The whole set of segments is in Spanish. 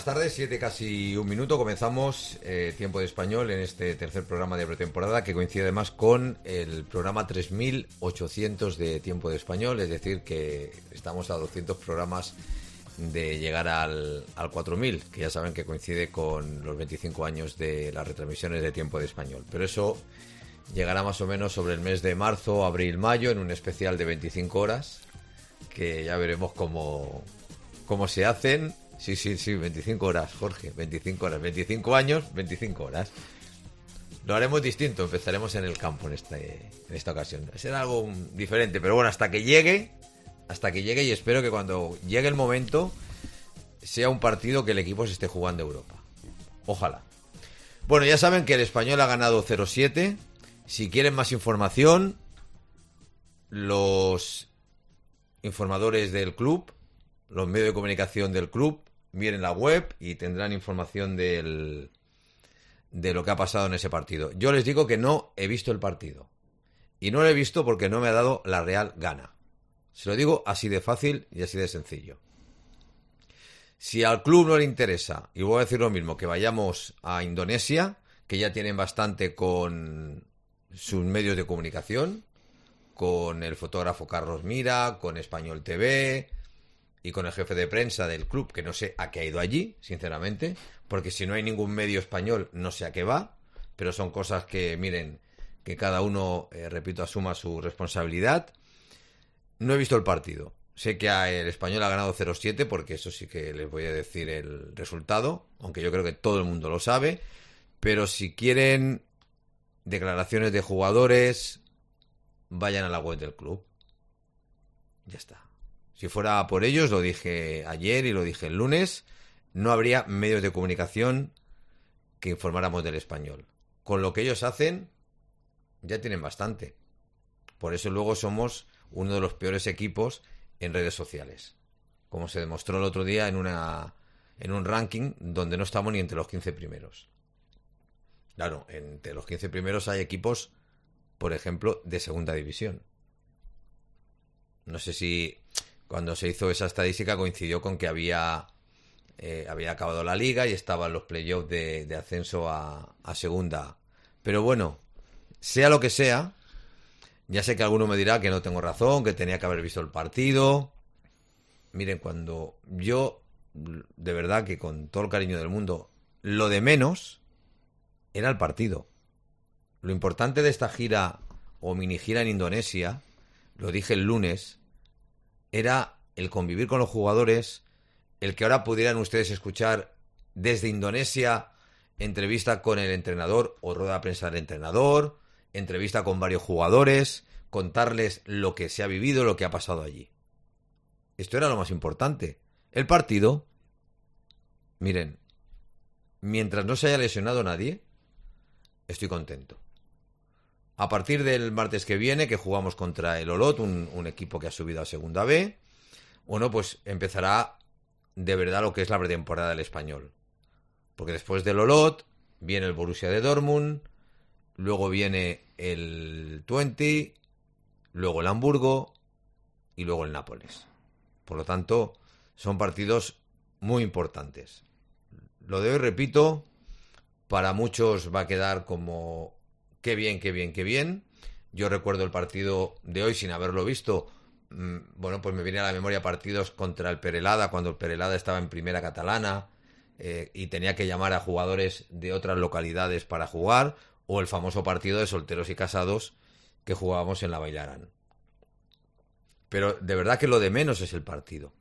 buenas tardes, 7 casi un minuto. Comenzamos Tiempo de Español en este tercer programa de pretemporada que coincide además con el programa 3800 de Tiempo de Español, es decir que estamos a 200 programas de llegar al 4000, que ya saben que coincide con los 25 años de las retransmisiones de Tiempo de Español. Pero eso llegará más o menos sobre el mes de marzo, abril, mayo, en un especial de 25 horas, que ya veremos cómo se hacen. Sí, 25 horas, Jorge, 25 horas, 25 años, 25 horas. Lo haremos distinto, empezaremos en el campo en esta ocasión. Será algo diferente, pero bueno, hasta que llegue, y espero que cuando llegue el momento sea un partido que el equipo se esté jugando Europa. Ojalá. Bueno, ya saben que el Español ha ganado 0-7. Si quieren más información, los informadores del club, los medios de comunicación del club, miren la web y tendrán información de lo que ha pasado en ese partido. Yo les digo que no he visto el partido. Y no lo he visto porque no me ha dado la real gana. Se lo digo así de fácil y así de sencillo. Si al club no le interesa, y voy a decir lo mismo, que vayamos a Indonesia, que ya tienen bastante con sus medios de comunicación, con el fotógrafo Carlos Mira, con Español TV y con el jefe de prensa del club, que no sé a qué ha ido allí, sinceramente, porque si no hay ningún medio español no sé a qué va, pero son cosas que, miren, que cada uno, repito, asuma su responsabilidad. No he visto el partido. Sé que el Español ha ganado 0-7, porque eso sí que les voy a decir el resultado, aunque yo creo que todo el mundo lo sabe, pero si quieren declaraciones de jugadores, vayan a la web del club. Ya está. Si fuera por ellos, lo dije ayer y lo dije el lunes, no habría medios de comunicación que informáramos del Español. Con lo que ellos hacen, ya tienen bastante. Por eso luego somos uno de los peores equipos en redes sociales. Como se demostró el otro día en un ranking donde no estamos ni entre los 15 primeros. Claro, entre los 15 primeros hay equipos, por ejemplo, de segunda división. No sé si cuando se hizo esa estadística coincidió con que había acabado la liga y estaban los playoffs de ascenso a segunda. Pero bueno, sea lo que sea, ya sé que alguno me dirá que no tengo razón, que tenía que haber visto el partido. Miren, cuando yo, de verdad que con todo el cariño del mundo, lo de menos era el partido. Lo importante de esta gira o mini gira en Indonesia, lo dije el lunes, era el convivir con los jugadores, el que ahora pudieran ustedes escuchar desde Indonesia entrevista con el entrenador o rueda de prensa del entrenador, entrevista con varios jugadores, contarles lo que se ha vivido, lo que ha pasado allí. Esto era lo más importante. El partido, miren, mientras no se haya lesionado nadie, estoy contento. A partir del martes que viene, que jugamos contra el Olot, un equipo que ha subido a Segunda B, bueno, pues empezará de verdad lo que es la pretemporada del Español. Porque después del Olot viene el Borussia de Dortmund, luego viene el Twente, luego el Hamburgo y luego el Nápoles. Por lo tanto, son partidos muy importantes. Lo de hoy, repito, para muchos va a quedar como qué bien, qué bien, qué bien. Yo recuerdo el partido de hoy sin haberlo visto. Bueno, pues me viene a la memoria partidos contra el Perelada, cuando el Perelada estaba en primera catalana y tenía que llamar a jugadores de otras localidades para jugar, o el famoso partido de solteros y casados que jugábamos en la Bailarán. Pero de verdad que lo de menos es el partido.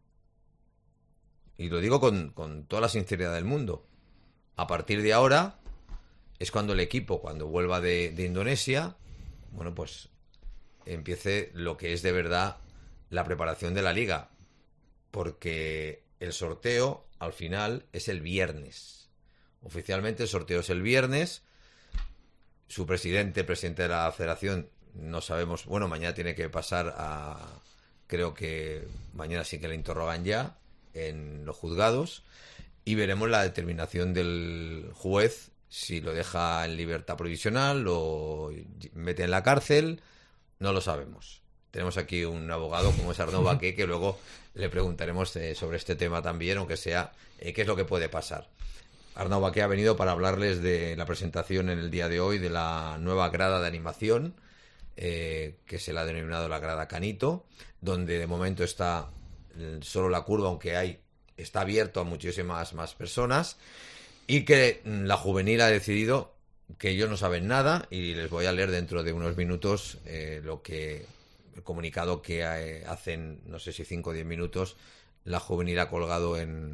Y lo digo con toda la sinceridad del mundo. A partir de ahora es cuando el equipo, cuando vuelva de Indonesia, bueno, pues empiece lo que es de verdad la preparación de la liga. Porque el sorteo, al final, es el viernes. Oficialmente el sorteo es el viernes. Su presidente de la federación, no sabemos, bueno, mañana tiene que pasar creo que mañana sí que le interrogan ya en los juzgados y veremos la determinación del juez, si lo deja en libertad provisional o mete en la cárcel, no lo sabemos. tenemos aquí un abogado como es Arnau Baqué, que luego le preguntaremos sobre este tema también, aunque sea qué es lo que puede pasar. Arnau Baqué ha venido para hablarles de la presentación en el día de hoy de la nueva grada de animación, que se le ha denominado la grada Canito, donde de momento está solo la curva, aunque está abierto a muchísimas más personas, y que la juvenil ha decidido que ellos no saben nada, y les voy a leer dentro de unos minutos el comunicado que hacen, no sé si 5 o 10 minutos, la juvenil ha colgado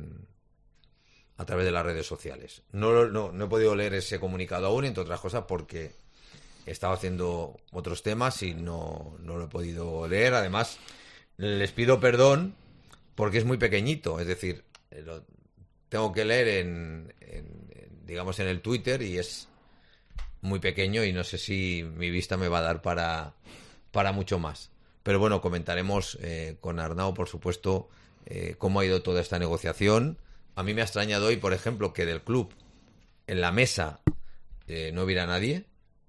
a través de las redes sociales. No he podido leer ese comunicado aún, entre otras cosas porque estaba haciendo otros temas y no lo he podido leer. Además, les pido perdón porque es muy pequeñito, es decir, lo tengo que leer digamos en el Twitter, y es muy pequeño y no sé si mi vista me va a dar para mucho más. Pero bueno, comentaremos con Arnau, por supuesto, cómo ha ido toda esta negociación. A mí me ha extrañado hoy, por ejemplo, que del club en la mesa no hubiera nadie.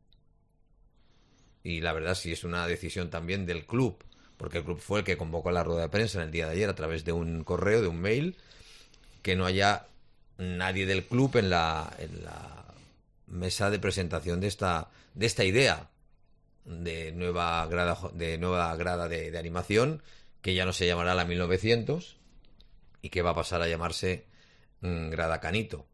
Y la verdad sí es una decisión también del club, porque el club fue el que convocó a la rueda de prensa en el día de ayer a través de un correo, de un mail, que no haya nadie del club en la mesa de presentación de esta idea de nueva grada de animación, que ya no se llamará la 1900 y que va a pasar a llamarse grada Canito.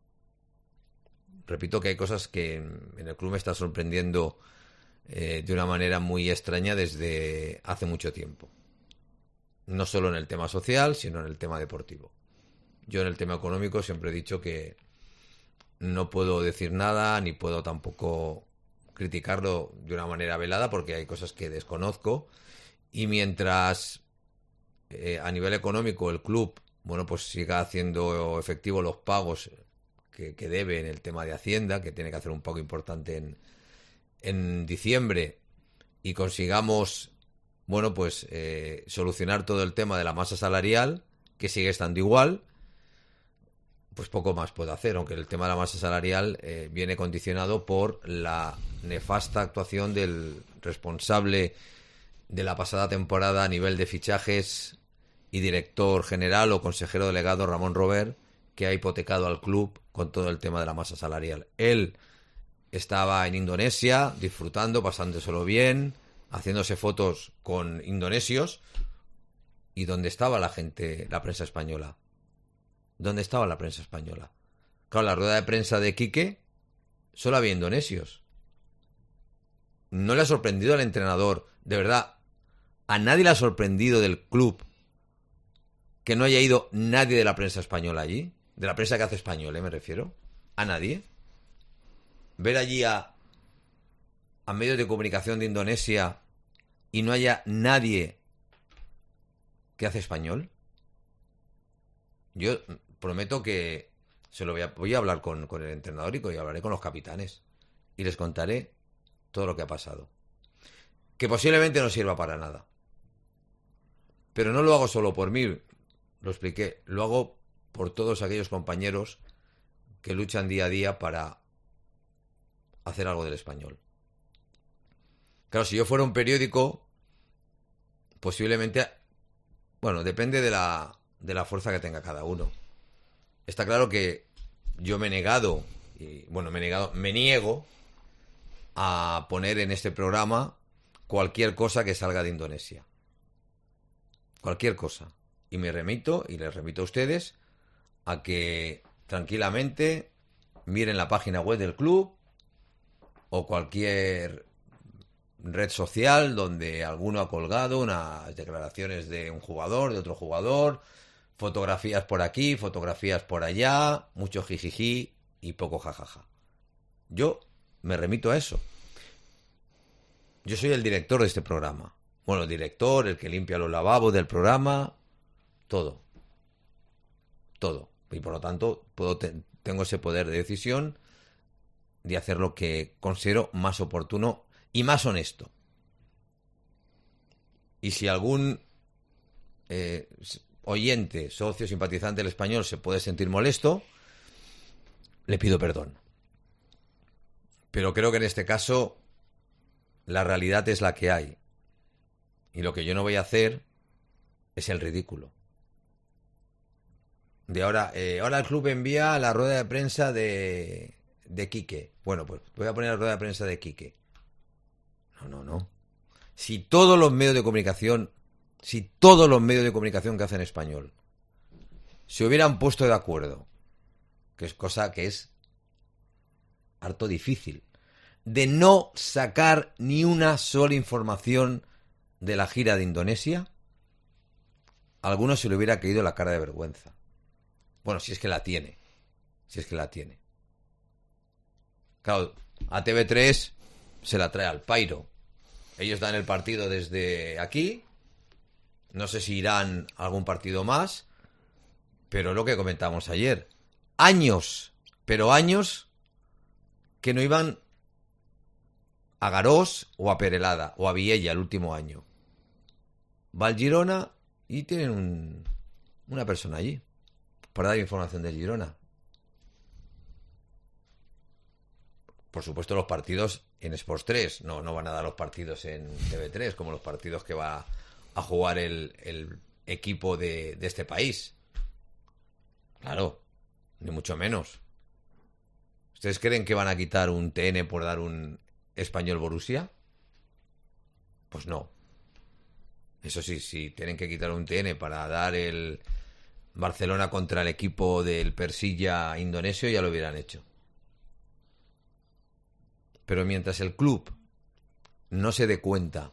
Repito que hay cosas que en el club me está sorprendiendo de una manera muy extraña desde hace mucho tiempo. No solo en el tema social, sino en el tema deportivo. Yo en el tema económico siempre he dicho que no puedo decir nada, ni puedo tampoco criticarlo de una manera velada, porque hay cosas que desconozco. Y mientras a nivel económico el club, bueno, pues siga haciendo efectivo los pagos que debe en el tema de Hacienda, que tiene que hacer un pago importante en diciembre, y consigamos, bueno, pues solucionar todo el tema de la masa salarial, que sigue estando igual, pues poco más puedo hacer, aunque el tema de la masa salarial viene condicionado por la nefasta actuación del responsable de la pasada temporada a nivel de fichajes y director general o consejero delegado, Ramón Robert, que ha hipotecado al club con todo el tema de la masa salarial. Él estaba en Indonesia disfrutando, pasándoselo bien, haciéndose fotos con indonesios. ¿Y dónde estaba la gente, la prensa española? ¿Dónde estaba la prensa española? Claro, la rueda de prensa de Quique solo había indonesios. ¿No le ha sorprendido al entrenador? De verdad, ¿a nadie le ha sorprendido del club que no haya ido nadie de la prensa española allí? De la prensa que hace español, me refiero. ¿A nadie? Ver allí a medios de comunicación de Indonesia y no haya nadie que hace español. Yo prometo que voy a hablar con el entrenador y hablaré con los capitanes y les contaré todo lo que ha pasado, que posiblemente no sirva para nada, pero no lo hago solo por mí, lo expliqué, lo hago por todos aquellos compañeros que luchan día a día para hacer algo del español. Claro, si yo fuera un periódico, posiblemente, bueno, depende de la fuerza que tenga cada uno. Está claro que yo me niego a poner en este programa cualquier cosa que salga de Indonesia. Cualquier cosa. Y les remito a ustedes a que tranquilamente miren la página web del club o cualquier red social donde alguno ha colgado unas declaraciones de un jugador, de otro jugador, fotografías por aquí, fotografías por allá, mucho jijiji y poco jajaja. Yo me remito a eso. Yo soy el director de este programa. Bueno, el director, el que limpia los lavabos del programa, todo. Todo. Y por lo tanto, tengo ese poder de decisión de hacer lo que considero más oportuno y más honesto. Y si algún oyente, socio, simpatizante del Español se puede sentir molesto, le pido perdón. Pero creo que en este caso la realidad es la que hay. Y lo que yo no voy a hacer es el ridículo. De ahora el club envía la rueda de prensa de Quique. Bueno, pues voy a poner la rueda de prensa de Quique. No. Si todos los medios de comunicación que hacen español se hubieran puesto de acuerdo, que es cosa que es harto difícil, de no sacar ni una sola información de la gira de Indonesia, a alguno se le hubiera caído la cara de vergüenza. Bueno, si es que la tiene. Claro, a TV3 se la trae al pairo. Ellos dan el partido desde aquí. No sé si irán a algún partido más. Pero es lo que comentábamos ayer. Años que no iban a Garós o a Perelada o a Viella el último año. Va al Girona y tienen una persona allí para dar información de Girona. Por supuesto, los partidos en Sports 3. No van a dar los partidos en TV3, como los partidos que va a jugar el equipo de este país. Claro, ni mucho menos. ¿Ustedes creen que van a quitar un TN por dar un Español Borussia? Pues no. Eso sí, si tienen que quitar un TN para dar el Barcelona contra el equipo del Persilla indonesio, ya lo hubieran hecho. Pero mientras el club no se dé cuenta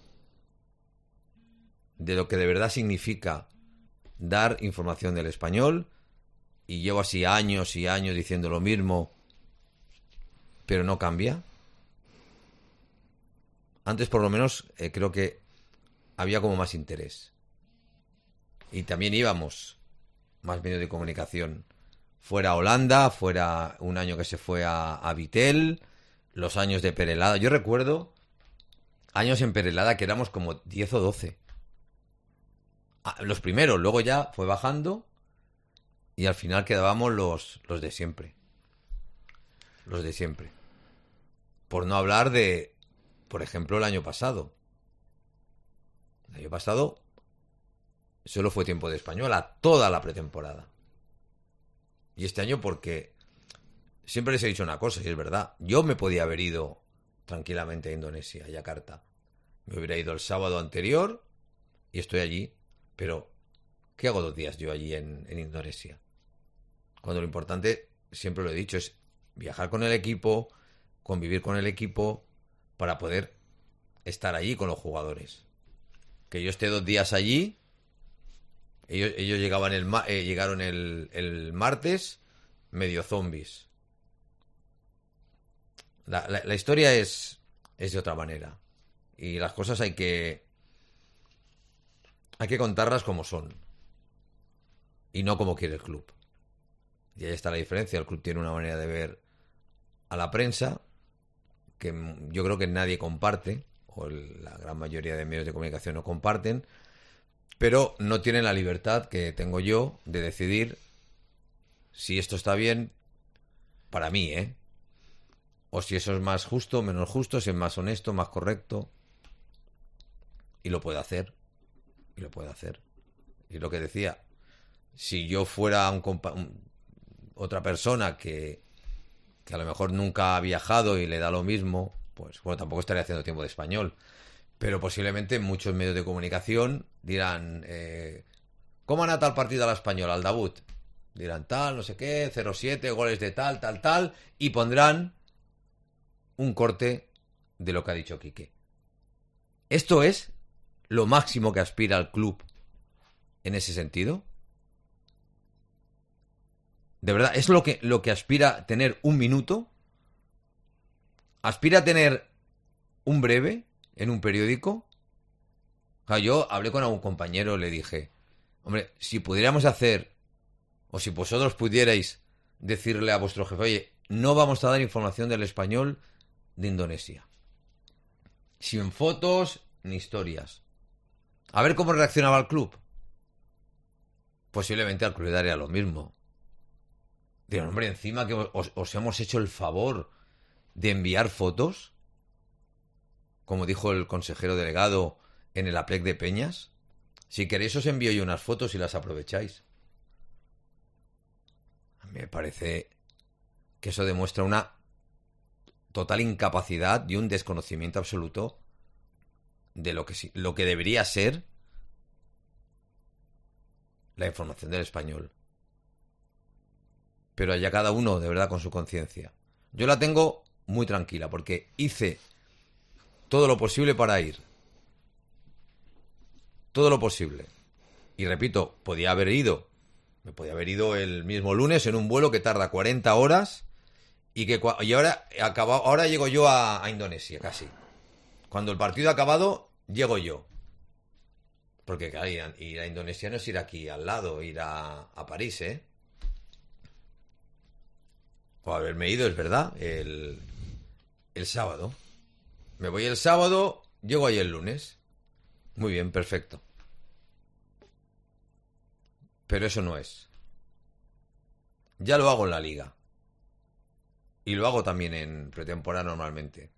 de lo que de verdad significa dar información del español, y llevo así años y años diciendo lo mismo, pero no cambia. Antes por lo menos creo que había como más interés. Y también íbamos más medios de comunicación. Fuera Holanda, fuera un año que se fue a Vitel, los años de Perelada. Yo recuerdo años en Perelada que éramos como 10 o 12. Los primeros, luego ya fue bajando y al final quedábamos los de siempre. Los de siempre. Por no hablar de, por ejemplo, el año pasado. El año pasado solo fue tiempo de español a toda la pretemporada. Y este año porque siempre les he dicho una cosa, y es verdad. Yo me podía haber ido tranquilamente a Indonesia, a Yakarta. Me hubiera ido el sábado anterior y estoy allí. Pero, ¿qué hago 2 días yo allí en Indonesia? Cuando lo importante, siempre lo he dicho, es viajar con el equipo, convivir con el equipo, para poder estar allí con los jugadores. Que yo esté 2 días allí. Ellos llegaron el martes, medio zombies. La historia es de otra manera. Y las cosas hay que contarlas como son. Y no como quiere el club. Y ahí está la diferencia. El club tiene una manera de ver a la prensa que yo creo que nadie comparte, o la gran mayoría de medios de comunicación no comparten, pero no tienen la libertad que tengo yo de decidir si esto está bien para mí, o si eso es más justo, menos justo, si es más honesto, más correcto. Y lo puede hacer. Y lo que decía, si yo fuera otra persona que a lo mejor nunca ha viajado y le da lo mismo, pues bueno, tampoco estaría haciendo tiempo de español. Pero posiblemente muchos medios de comunicación dirán, ¿cómo han tal partido al español, al debut? Dirán tal, no sé qué, 0-7, goles de tal, y pondrán un corte de lo que ha dicho Quique. Esto es lo máximo que aspira al club en ese sentido. De verdad, es lo que aspira tener un minuto. Aspira a tener un breve en un periódico. O sea, yo hablé con algún compañero, le dije, hombre, si pudiéramos hacer, o si vosotros pudierais decirle a vuestro jefe, oye, no vamos a dar información del español de Indonesia. Sin fotos ni historias. A ver cómo reaccionaba el club. Posiblemente al club le daría lo mismo. Digo, hombre, encima que os hemos hecho el favor de enviar fotos, como dijo el consejero delegado, en el Aplec de Peñas. Si queréis os envío yo unas fotos y las aprovecháis. A mí me parece que eso demuestra una total incapacidad y un desconocimiento absoluto de lo que debería ser la información del Español. Pero allá cada uno de verdad con su conciencia. Yo la tengo muy tranquila porque hice todo lo posible para ir. Todo lo posible. Y repito, podía haber ido. Me podía haber ido el mismo lunes en un vuelo que tarda 40 horas y ahora llego yo a Indonesia casi. Cuando el partido ha acabado, llego yo. Porque claro, ir a Indonesia no es ir aquí al lado, ir a París, ¿eh? O haberme ido, es verdad, el sábado. Me voy el sábado, llego ahí el lunes. Muy bien, perfecto. Pero eso no es. Ya lo hago en la liga. Y lo hago también en pretemporada normalmente.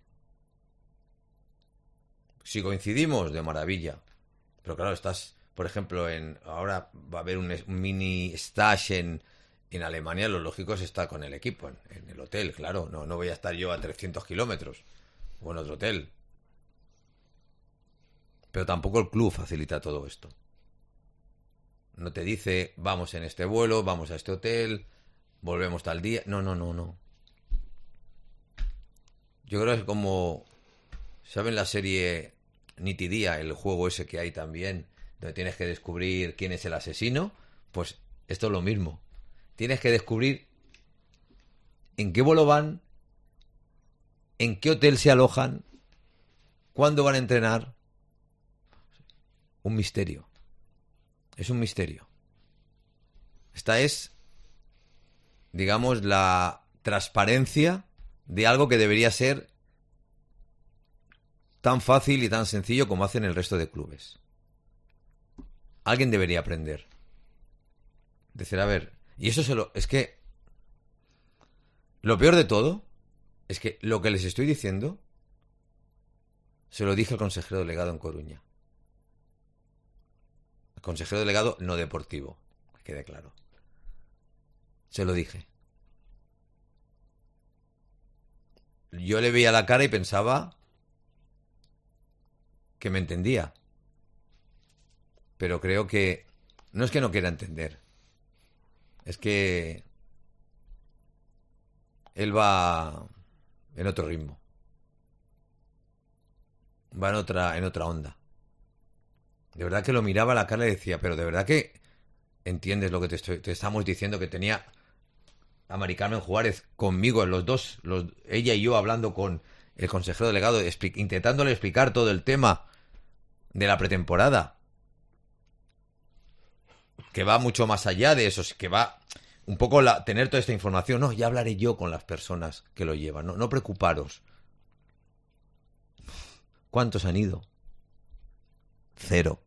Si coincidimos, de maravilla. Pero claro, estás, por ejemplo, ahora va a haber un mini stage en Alemania. Lo lógico es estar con el equipo en el hotel, claro. No voy a estar yo a 300 kilómetros o en otro hotel. Pero tampoco el club facilita todo esto. No te dice, vamos en este vuelo, vamos a este hotel, volvemos tal día. No. Yo creo que es como, ¿saben la serie Nitidía, el juego ese que hay también, donde tienes que descubrir quién es el asesino? Pues esto es lo mismo. Tienes que descubrir en qué vuelo van, en qué hotel se alojan, cuándo van a entrenar. Un misterio. Es un misterio. Esta es, digamos, la transparencia de algo que debería ser tan fácil y tan sencillo como hacen el resto de clubes. Alguien debería aprender. Decir, a ver, y eso es que lo peor de todo es que lo que les estoy diciendo se lo dije al consejero delegado en Coruña. El consejero delegado no deportivo, que quede claro. Se lo dije. Yo le veía la cara y pensaba que me entendía. Pero creo que no es que no quiera entender. Es que él va en otro ritmo. Va en otra onda. De verdad que lo miraba a la cara y decía, pero de verdad que entiendes lo que te estamos diciendo, que tenía a Mari Carmen Juárez conmigo, los dos, ella y yo hablando con el consejero delegado, intentándole explicar todo el tema de la pretemporada, que va mucho más allá de eso, que va un poco tener toda esta información. No, ya hablaré yo con las personas que lo llevan, no preocuparos. ¿Cuántos han ido? Cero.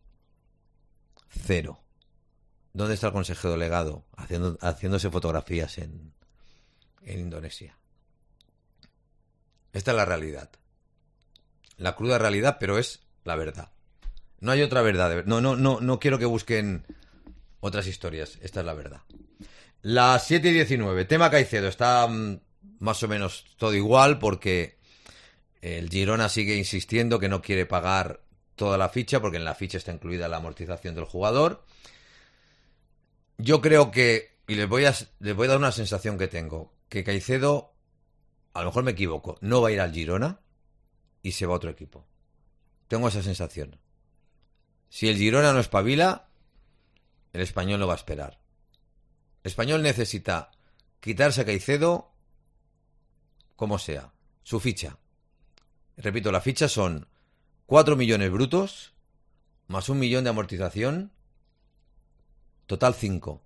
¿Dónde está el consejero delegado? Haciéndose fotografías en Indonesia. Esta es la realidad. La cruda realidad, pero es la verdad. No hay otra verdad. No quiero que busquen otras historias. Esta es la verdad. Las 7:19. Tema Caicedo. Está más o menos todo igual porque el Girona sigue insistiendo que no quiere pagar toda la ficha porque en la ficha está incluida la amortización del jugador. Yo creo que, y les voy a dar una sensación que tengo, que Caicedo, a lo mejor me equivoco, no va a ir al Girona y se va a otro equipo. Tengo esa sensación. Si el Girona no espabila, el Español no va a esperar. El Español necesita quitarse a Caicedo como sea, su ficha. Repito, la ficha son 4 millones brutos más 1 millón de amortización, total 5.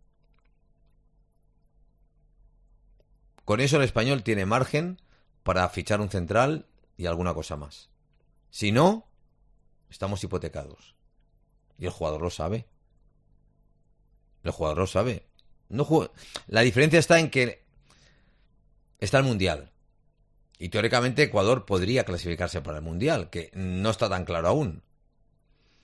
Con eso el Español tiene margen para fichar un central y alguna cosa más. Si no, estamos hipotecados. Y el jugador lo sabe. El jugador lo sabe. La diferencia está en que está el Mundial. Y teóricamente Ecuador podría clasificarse para el Mundial, que no está tan claro aún.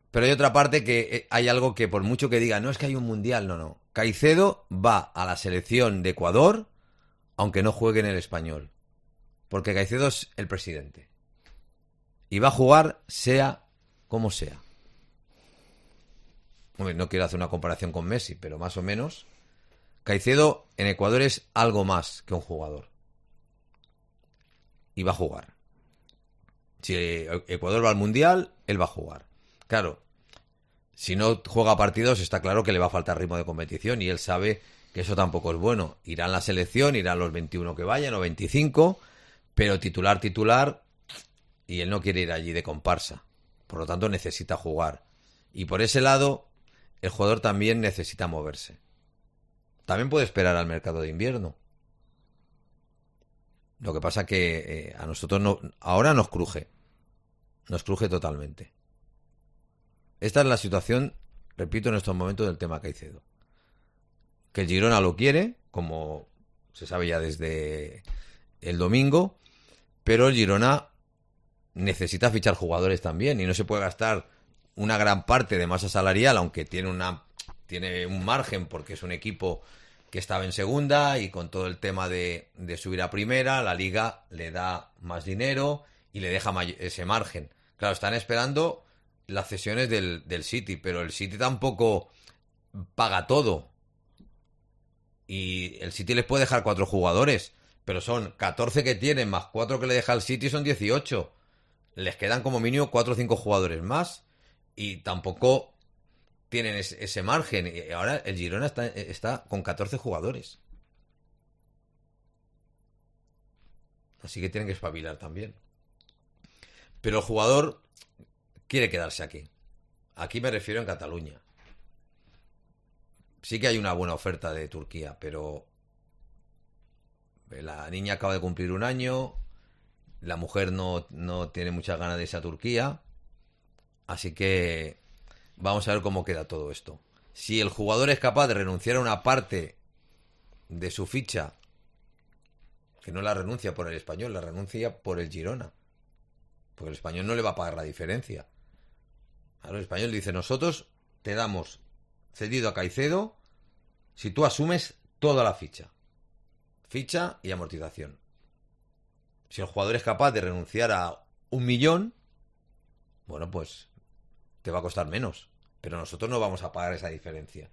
Pero hay otra parte que hay algo que por mucho que diga, no es que hay un mundial, no. Caicedo va a la selección de Ecuador, aunque no juegue en el Español. Porque Caicedo es el presidente. Y va a jugar sea como sea. Hombre, no quiero hacer una comparación con Messi, pero más o menos. Caicedo en Ecuador es algo más que un jugador. Y va a jugar. Si Ecuador va al mundial, él va a jugar. Claro, si no juega partidos, está claro que le va a faltar ritmo de competición y él sabe que eso tampoco es bueno. Irán la selección, irán los 21 que vayan o 25, pero titular, y él no quiere ir allí de comparsa. Por lo tanto, necesita jugar. Y por ese lado, el jugador también necesita moverse. También puede esperar al mercado de invierno. Lo que pasa que a nosotros ahora nos cruje. Nos cruje totalmente. Esta es la situación, repito, en estos momentos del tema Caicedo. Que el Girona lo quiere, como se sabe ya desde el domingo, pero el Girona necesita fichar jugadores también y no se puede gastar una gran parte de masa salarial, aunque tiene un margen porque es un equipo que estaba en segunda y con todo el tema de subir a primera, la Liga le da más dinero y le deja ese margen. Claro, están esperando las cesiones del City, pero el City tampoco paga todo. Y el City les puede dejar 4 jugadores, pero son 14 que tienen más 4 que le deja el City, son 18. Les quedan como mínimo 4 o 5 jugadores más y tampoco tienen ese margen. Y ahora el Girona está con 14 jugadores. Así que tienen que espabilar también. Pero el jugador quiere quedarse aquí. Aquí me refiero en Cataluña. Sí que hay una buena oferta de Turquía, pero la niña acaba de cumplir 1 año, la mujer no tiene muchas ganas de irse a Turquía, así que vamos a ver cómo queda todo esto. Si el jugador es capaz de renunciar a una parte de su ficha, que no la renuncia por el Español, la renuncia por el Girona, porque el Español no le va a pagar la diferencia. Claro, el Español dice, nosotros te damos cedido a Caicedo si tú asumes toda la ficha y amortización. Si el jugador es capaz de renunciar a 1 millón, bueno, pues te va a costar menos, pero nosotros no vamos a pagar esa diferencia,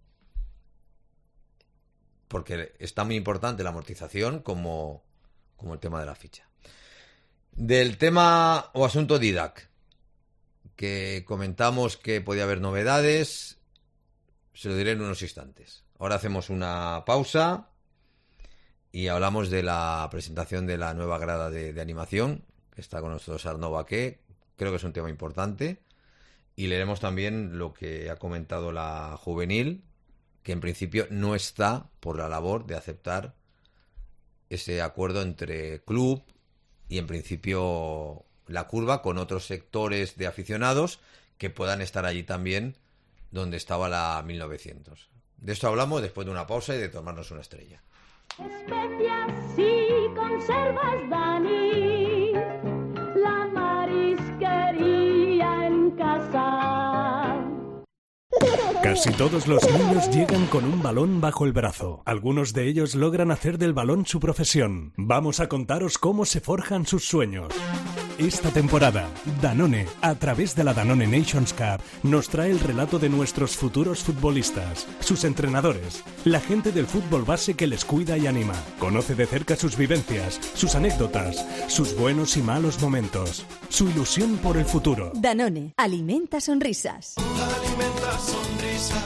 porque es tan muy importante la amortización como el tema de la ficha. Del tema o asunto Didac, que comentamos que podía haber novedades, se lo diré en unos instantes. Ahora hacemos una pausa y hablamos de la presentación de la nueva grada de animación, que está con nosotros Arnaud Baqué. Creo que es un tema importante. Y leeremos también lo que ha comentado la juvenil, que en principio no está por la labor de aceptar ese acuerdo entre club y en principio la curva con otros sectores de aficionados que puedan estar allí también donde estaba la 1900. De esto hablamos después de una pausa y de tomarnos una estrella. Especias y conservas, Dani, la marisquería en casa. Casi todos los niños llegan con un balón bajo el brazo. Algunos de ellos logran hacer del balón su profesión. Vamos a contaros cómo se forjan sus sueños. Esta temporada, Danone, a través de la Danone Nations Cup, nos trae el relato de nuestros futuros futbolistas, sus entrenadores, la gente del fútbol base que les cuida y anima. Conoce de cerca sus vivencias, sus anécdotas, sus buenos y malos momentos, su ilusión por el futuro. Danone, alimenta sonrisas. Alimenta sonrisas.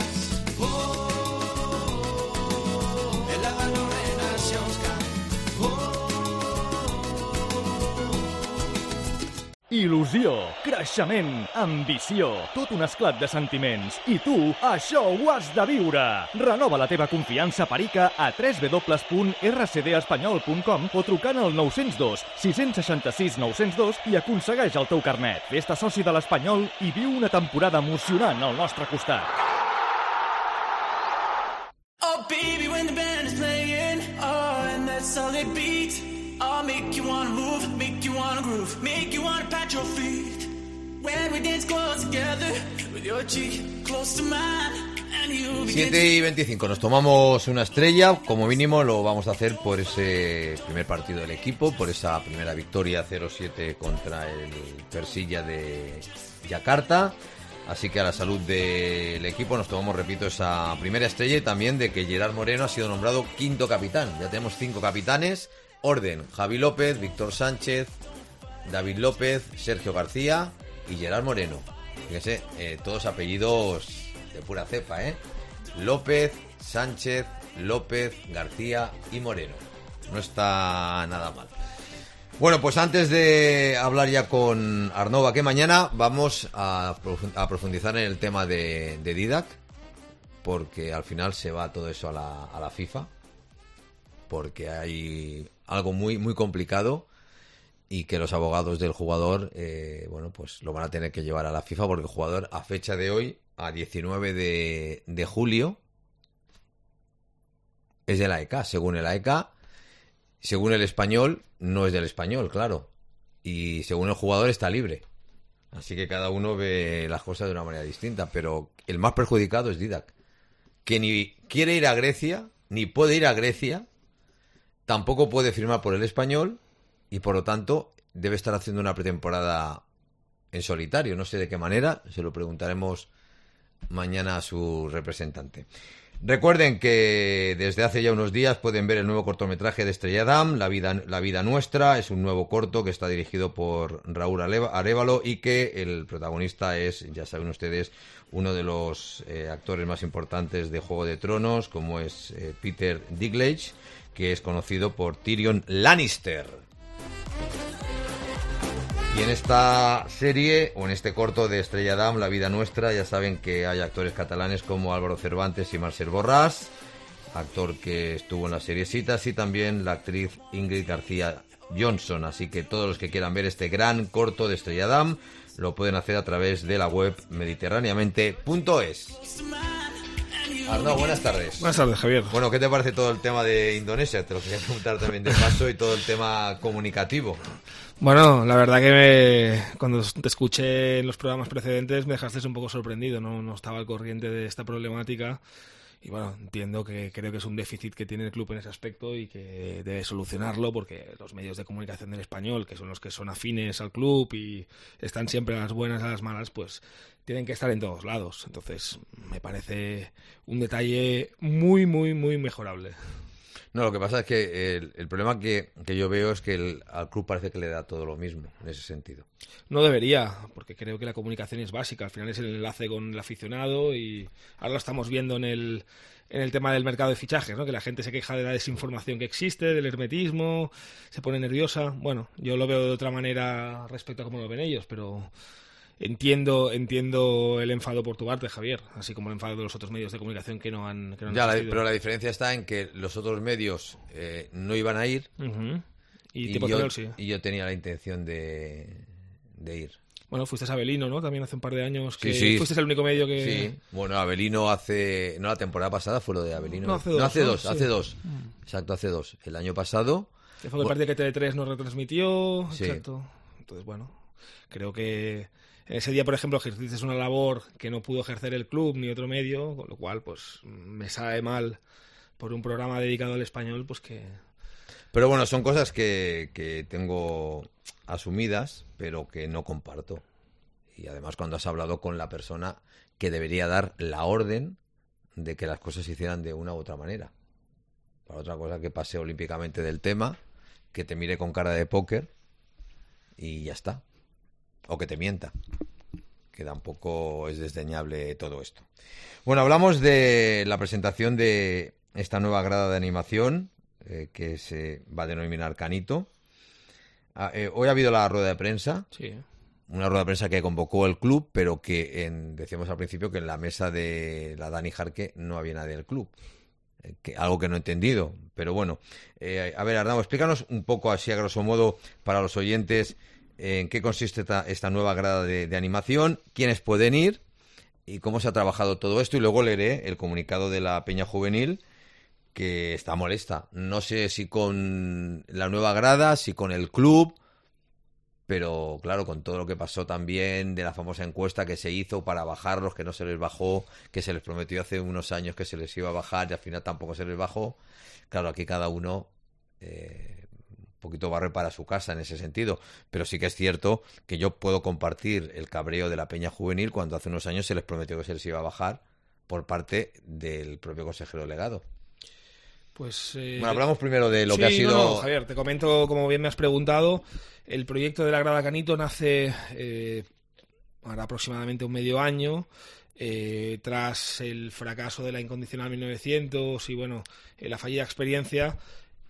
En la Danone Nations Cup. Il·lusió, creixement, ambició, tot un esclat de sentiments. I tu, això ho has de viure! Renova la teva confiança per ICA a www.rcdespanyol.com o trucant al 902 666 902 i aconsegueix el teu carnet. Fes-te soci de l'Espanyol i viu una temporada emocionant al nostre costat. Oh, baby, when the band is playing, oh, and that solid beat, I'll make you wanna move, make you wanna groove, make you wanna pat your feet. When we dance close together, with your cheek close to mine. 7:25, nos tomamos una estrella, como mínimo lo vamos a hacer por ese primer partido del equipo, por esa primera victoria 0-7 contra el Persilla de Yakarta. Así que a la salud del equipo nos tomamos, repito, esa primera estrella, y también de que Gerard Moreno ha sido nombrado quinto capitán. Ya tenemos 5 capitanes, orden: Javi López, Víctor Sánchez, David López, Sergio García y Gerard Moreno. Fíjense, todos apellidos de pura cepa, López, Sánchez, López, García y Moreno. No está nada mal. Bueno, pues antes de hablar ya con Arnau Baqué mañana, vamos a profundizar en el tema de Didac, porque al final se va todo eso a la FIFA, porque hay algo muy, muy complicado y que los abogados del jugador, bueno, pues lo van a tener que llevar a la FIFA, porque el jugador, a fecha de hoy, a 19 de julio, es de la ECA, según el AECA. Según el Español, no es del Español, claro. Y según el jugador, está libre. Así que cada uno ve las cosas de una manera distinta. Pero el más perjudicado es Didac, que ni quiere ir a Grecia, ni puede ir a Grecia, tampoco puede firmar por el Español, y por lo tanto debe estar haciendo una pretemporada en solitario. No sé de qué manera, se lo preguntaremos mañana a su representante. Recuerden que desde hace ya unos días pueden ver el nuevo cortometraje de Estrella Damm, La vida nuestra. Es un nuevo corto que está dirigido por Raúl Arévalo y que el protagonista es, ya saben ustedes, uno de los actores más importantes de Juego de Tronos, como es Peter Dinklage, que es conocido por Tyrion Lannister. Y en esta serie, o en este corto de Estrella Damm, La vida nuestra, ya saben que hay actores catalanes como Álvaro Cervantes y Marcel Borràs, actor que estuvo en las seriecitas, y también la actriz Ingrid García Johnson. Así que todos los que quieran ver este gran corto de Estrella Damm lo pueden hacer a través de la web mediterráneamente.es. Arnau, buenas tardes. Buenas tardes, Javier. Bueno, ¿qué te parece todo el tema de Indonesia? Te lo quería preguntar también de paso, y todo el tema comunicativo. Bueno, la verdad que cuando te escuché en los programas precedentes me dejaste un poco sorprendido, no estaba al corriente de esta problemática. Y bueno, entiendo que creo que es un déficit que tiene el club en ese aspecto y que debe solucionarlo, porque los medios de comunicación del español, que son los que son afines al club y están siempre a las buenas, a las malas, pues tienen que estar en todos lados. Entonces me parece un detalle muy, muy, muy mejorable. No, lo que pasa es que el problema que yo veo es que al club parece que le da todo lo mismo, en ese sentido. No debería, porque creo que la comunicación es básica. Al final es el enlace con el aficionado, y ahora lo estamos viendo en el tema del mercado de fichajes, ¿no? Que la gente se queja de la desinformación que existe, del hermetismo, se pone nerviosa. Bueno, yo lo veo de otra manera respecto a cómo lo ven ellos, pero entiendo el enfado por tu parte, Javier, así como el enfado de los otros medios de comunicación que no han existido. Pero la diferencia está en que los otros medios no iban a ir, y yo tenía la intención de ir. Bueno, fuiste a Avelino, ¿no? También hace un par de años que sí. Fuiste el único medio que... Sí, bueno, Avelino no, la temporada pasada fue lo de Avelino. No, hace dos. Exacto, hace 2. El año pasado... Que fue el partido que TV3 nos retransmitió, sí. Exacto. Entonces, bueno, creo que ese día, por ejemplo, ejerciste una labor que no pudo ejercer el club ni otro medio, con lo cual, pues, me sabe mal por un programa dedicado al español, pues que... Pero bueno, son cosas que tengo asumidas, pero que no comparto. Y además, cuando has hablado con la persona que debería dar la orden de que las cosas se hicieran de una u otra manera. Para otra cosa, que pase olímpicamente del tema, que te mire con cara de póker y ya está. O que te mienta, que tampoco es desdeñable todo esto. Bueno, hablamos de la presentación de esta nueva grada de animación, que se va a denominar Canito. Hoy ha habido la rueda de prensa. Sí. Una rueda de prensa que convocó el club, pero que decíamos al principio que en la mesa de la Dani Jarque no había nadie del club. Algo que no he entendido, pero bueno. A ver, Arnau, explícanos un poco, así a grosso modo, para los oyentes, en qué consiste esta nueva grada de animación, quiénes pueden ir y cómo se ha trabajado todo esto, y luego leeré el comunicado de la Peña Juvenil, que está molesta. No sé si con la nueva grada, si con el club, pero claro, con todo lo que pasó también de la famosa encuesta que se hizo para bajarlos, que no se les bajó, que se les prometió hace unos años que se les iba a bajar y al final tampoco se les bajó, claro, aquí cada uno un poquito barre para su casa en ese sentido, pero sí que es cierto que yo puedo compartir el cabreo de la Peña Juvenil cuando hace unos años se les prometió que se les iba a bajar por parte del propio consejero delegado. Pues, bueno, hablamos primero de lo que ha sido... No, Javier, te comento, como bien me has preguntado, el proyecto de la Grada Canito nace ahora aproximadamente un medio año, tras el fracaso de la Incondicional 1900 y bueno, la fallida experiencia.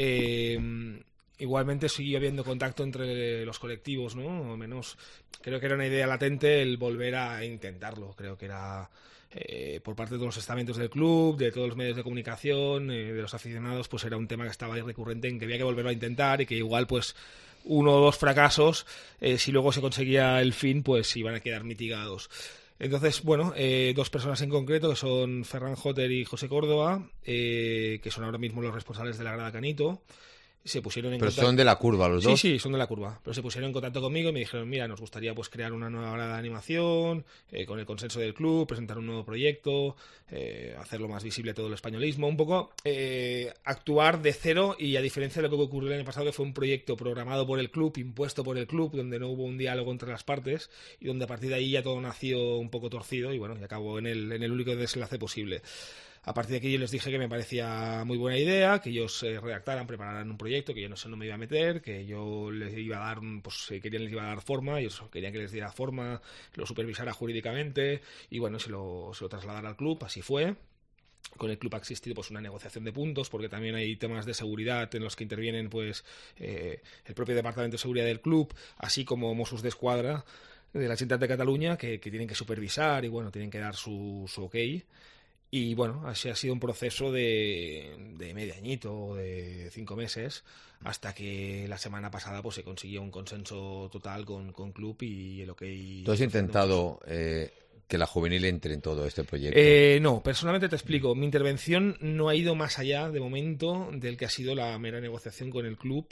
Igualmente sigue habiendo contacto entre los colectivos, ¿no? O menos, creo que era una idea latente el volver a intentarlo. Creo que era por parte de todos los estamentos del club, de todos los medios de comunicación, de los aficionados, pues era un tema que estaba ahí recurrente en que había que volverlo a intentar y que igual pues uno o dos fracasos, si luego se conseguía el fin, pues iban a quedar mitigados. Entonces, bueno, dos personas en concreto, que son Ferran Joter y José Córdoba, que son ahora mismo los responsables de la Grada Canito, se pusieron en Pero contacto... son de la curva los dos. Sí, son de la curva. Pero se pusieron en contacto conmigo y me dijeron, mira, nos gustaría pues crear una nueva grada de animación, con el consenso del club, presentar un nuevo proyecto, hacerlo más visible todo el españolismo, un poco actuar de cero, y a diferencia de lo que ocurrió el año pasado, que fue un proyecto programado por el club, impuesto por el club, donde no hubo un diálogo entre las partes y donde a partir de ahí ya todo nació un poco torcido y bueno, y acabó en el único desenlace posible. A partir de aquí yo les dije que me parecía muy buena idea, que ellos redactaran, prepararan un proyecto, que yo no me iba a meter, que yo les iba a dar, pues querían les iba a dar forma, ellos querían que les diera forma, lo supervisara jurídicamente y bueno, se lo trasladara al club, así fue. Con el club ha existido pues una negociación de puntos, porque también hay temas de seguridad en los que intervienen pues el propio departamento de seguridad del club, así como Mossos d'Esquadra de la Generalitat de Cataluña, que tienen que supervisar y bueno, tienen que dar su ok. Y bueno, así ha sido un proceso de medio añito o de 5 meses, hasta que la semana pasada pues se consiguió un consenso total con club y el ok. ¿Tú has intentado que la juvenil entre en todo este proyecto? No, personalmente te explico. Mi intervención no ha ido más allá, de momento, del que ha sido la mera negociación con el club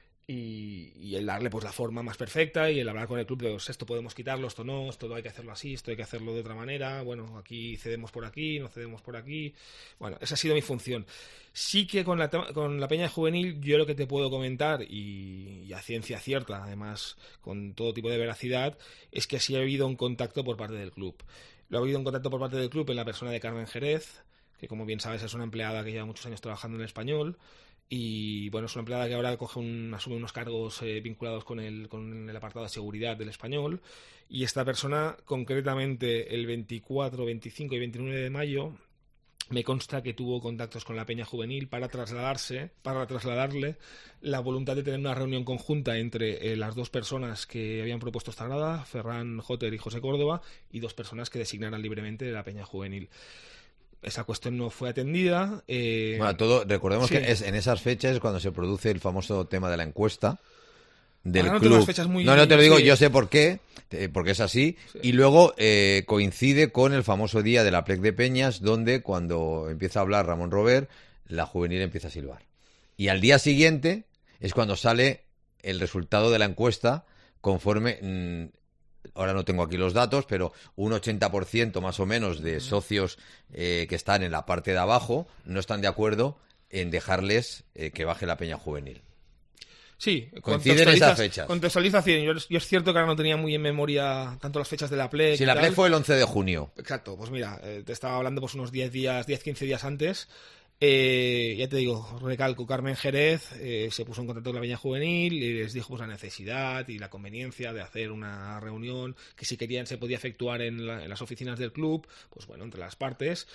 y el darle pues la forma más perfecta y el hablar con el club de pues, esto podemos quitarlo, esto no hay que hacerlo así, esto hay que hacerlo de otra manera, bueno, aquí cedemos por aquí, no cedemos por aquí. Bueno, esa ha sido mi función. Sí que con la Peña Juvenil yo lo que te puedo comentar, y a ciencia cierta, además con todo tipo de veracidad, es que sí ha habido un contacto por parte del club. Lo ha habido un contacto por parte del club en la persona de Carmen Jerez, que como bien sabes es una empleada que lleva muchos años trabajando en el Español. Y bueno, es una empleada que ahora asume unos cargos vinculados con el apartado de seguridad del Español. Y esta persona, concretamente el 24, 25 y 29 de mayo, me consta que tuvo contactos con la Peña Juvenil para trasladarle la voluntad de tener una reunión conjunta entre las dos personas que habían propuesto esta grada, Ferran Joter y José Córdoba, y dos personas que designaran libremente de la Peña Juvenil. Esa cuestión no fue atendida. Bueno, recordemos sí. que en esas fechas es cuando se produce el famoso tema de la encuesta del no club. tengo las fechas muy... No te lo digo, sí. yo sé por qué, porque es así. Sí. Y luego coincide con el famoso día de la Plec de Peñas, donde cuando empieza a hablar Ramón Robert, la juvenil empieza a silbar. Y al día siguiente es cuando sale el resultado de la encuesta conforme... ahora no tengo aquí los datos, pero un 80% más o menos de socios que están en la parte de abajo no están de acuerdo en dejarles que baje la Peña Juvenil. Sí, coinciden esas fechas. Contextualización. Yo es cierto que ahora no tenía muy en memoria tanto las fechas de la PLEC. Sí, la PLEC fue el 11 de junio. Exacto, pues mira, te estaba hablando pues unos 10-15 días antes. Ya te digo, recalco, Carmen Jerez se puso en contacto con la Peña Juvenil y les dijo pues la necesidad y la conveniencia de hacer una reunión que si querían se podía efectuar en las oficinas del club, pues bueno, entre las partes.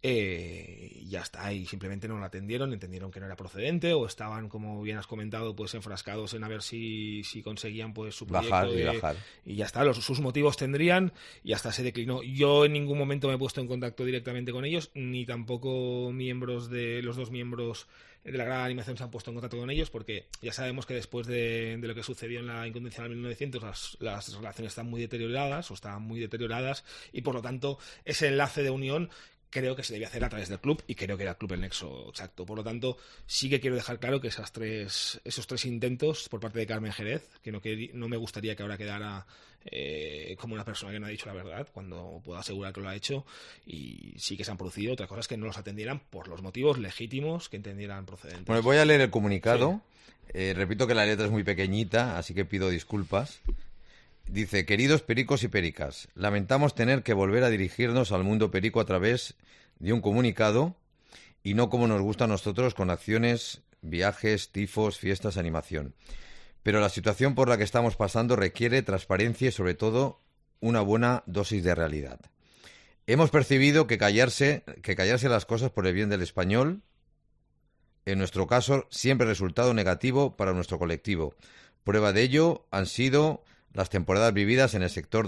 Ya está, y simplemente no la atendieron, entendieron que no era procedente o estaban, como bien has comentado, pues enfrascados en a ver si conseguían pues su proyecto bajar. Y ya está, sus motivos tendrían y hasta se declinó. Yo en ningún momento me he puesto en contacto directamente con ellos, ni tampoco los dos miembros de la Grada de Animación se han puesto en contacto con ellos, porque ya sabemos que después de lo que sucedió en la Incondicional 1900 las relaciones están muy deterioradas y por lo tanto ese enlace de unión creo que se debía hacer a través del club y creo que era el club el nexo exacto. Por lo tanto, sí que quiero dejar claro que esos tres intentos por parte de Carmen Jerez, que no me gustaría que ahora quedara como una persona que no ha dicho la verdad, cuando puedo asegurar que lo ha hecho, y sí que se han producido otras cosas que no los atendieran por los motivos legítimos que entendieran procedentes. Bueno, voy a leer el comunicado. Sí. Repito que la letra es muy pequeñita, así que pido disculpas. Dice: queridos pericos y pericas, lamentamos tener que volver a dirigirnos al mundo perico a través de un comunicado y no como nos gusta a nosotros, con acciones, viajes, tifos, fiestas, animación. Pero la situación por la que estamos pasando requiere transparencia y sobre todo una buena dosis de realidad. Hemos percibido que callarse las cosas por el bien del español, en nuestro caso, siempre resultado negativo para nuestro colectivo. Prueba de ello han sido las temporadas vividas en el sector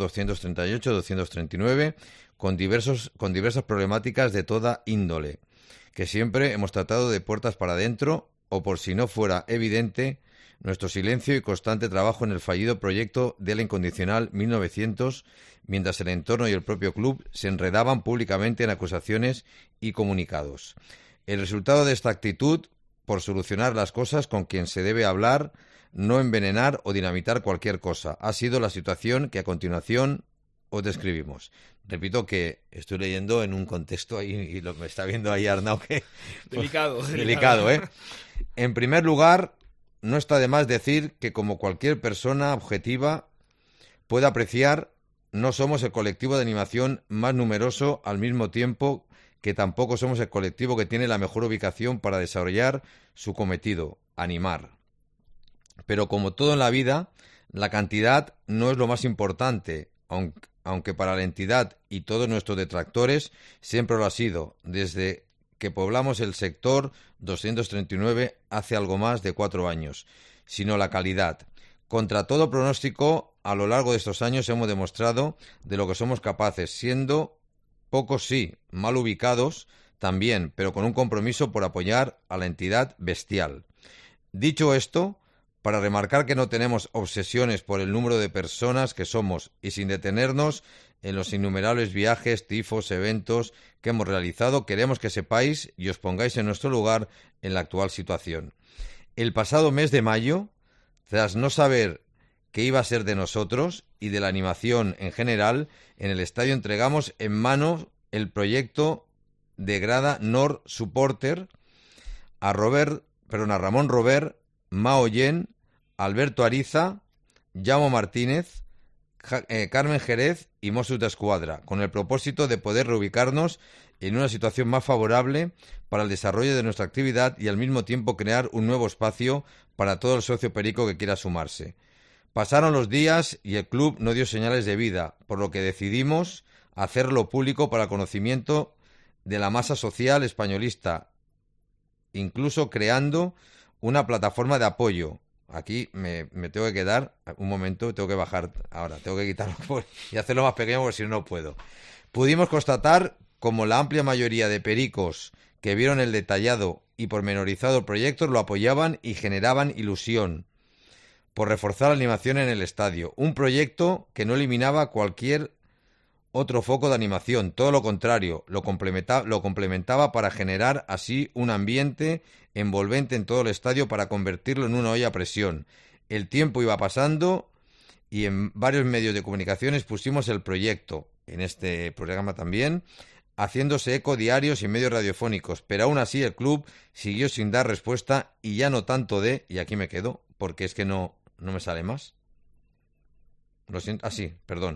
238-239 con diversas problemáticas de toda índole, que siempre hemos tratado de puertas para adentro, o por si no fuera evidente, nuestro silencio y constante trabajo en el fallido proyecto de la Incondicional 1900, mientras el entorno y el propio club se enredaban públicamente en acusaciones y comunicados. El resultado de esta actitud, por solucionar las cosas con quien se debe hablar, no envenenar o dinamitar cualquier cosa, ha sido la situación que a continuación os describimos. Repito que estoy leyendo en un contexto ahí, y me está viendo ahí Arnau, que... Delicado, ¿eh? En primer lugar, no está de más decir que, como cualquier persona objetiva puede apreciar, no somos el colectivo de animación más numeroso, al mismo tiempo que tampoco somos el colectivo que tiene la mejor ubicación para desarrollar su cometido, animar. Pero como todo en la vida, la cantidad no es lo más importante, aunque para la entidad y todos nuestros detractores siempre lo ha sido, desde que poblamos el sector 239 hace algo más de 4 años, sino la calidad. Contra todo pronóstico, a lo largo de estos años hemos demostrado de lo que somos capaces, siendo pocos sí, mal ubicados también, pero con un compromiso por apoyar a la entidad bestial. Dicho esto, para remarcar que no tenemos obsesiones por el número de personas que somos y sin detenernos en los innumerables viajes, tifos, eventos que hemos realizado, queremos que sepáis y os pongáis en nuestro lugar en la actual situación. El pasado mes de mayo, tras no saber qué iba a ser de nosotros y de la animación en general, en el estadio entregamos en manos el proyecto de grada Nord Supporter a Ramón Robert, Mao Yen, Alberto Ariza, Jaume Martínez, Carmen Jerez y Mossos d'Esquadra, con el propósito de poder reubicarnos en una situación más favorable para el desarrollo de nuestra actividad y al mismo tiempo crear un nuevo espacio para todo el socio perico que quiera sumarse. Pasaron los días y el club no dio señales de vida, por lo que decidimos hacerlo público para el conocimiento de la masa social españolista, incluso creando una plataforma de apoyo. Aquí me tengo que quedar un momento, tengo que bajar ahora, tengo que quitarlo y hacerlo más pequeño porque si no puedo. Pudimos constatar como la amplia mayoría de pericos que vieron el detallado y pormenorizado proyecto lo apoyaban y generaban ilusión por reforzar la animación en el estadio. Un proyecto que no eliminaba cualquier otro foco de animación, todo lo contrario, lo complementaba para generar así un ambiente envolvente en todo el estadio para convertirlo en una olla a presión. El tiempo iba pasando y en varios medios de comunicaciones pusimos el proyecto, en este programa también, haciéndose eco diarios y medios radiofónicos, pero aún así el club siguió sin dar respuesta y ya no tanto de, y aquí me quedo, porque es que no me sale más. Lo siento, perdón.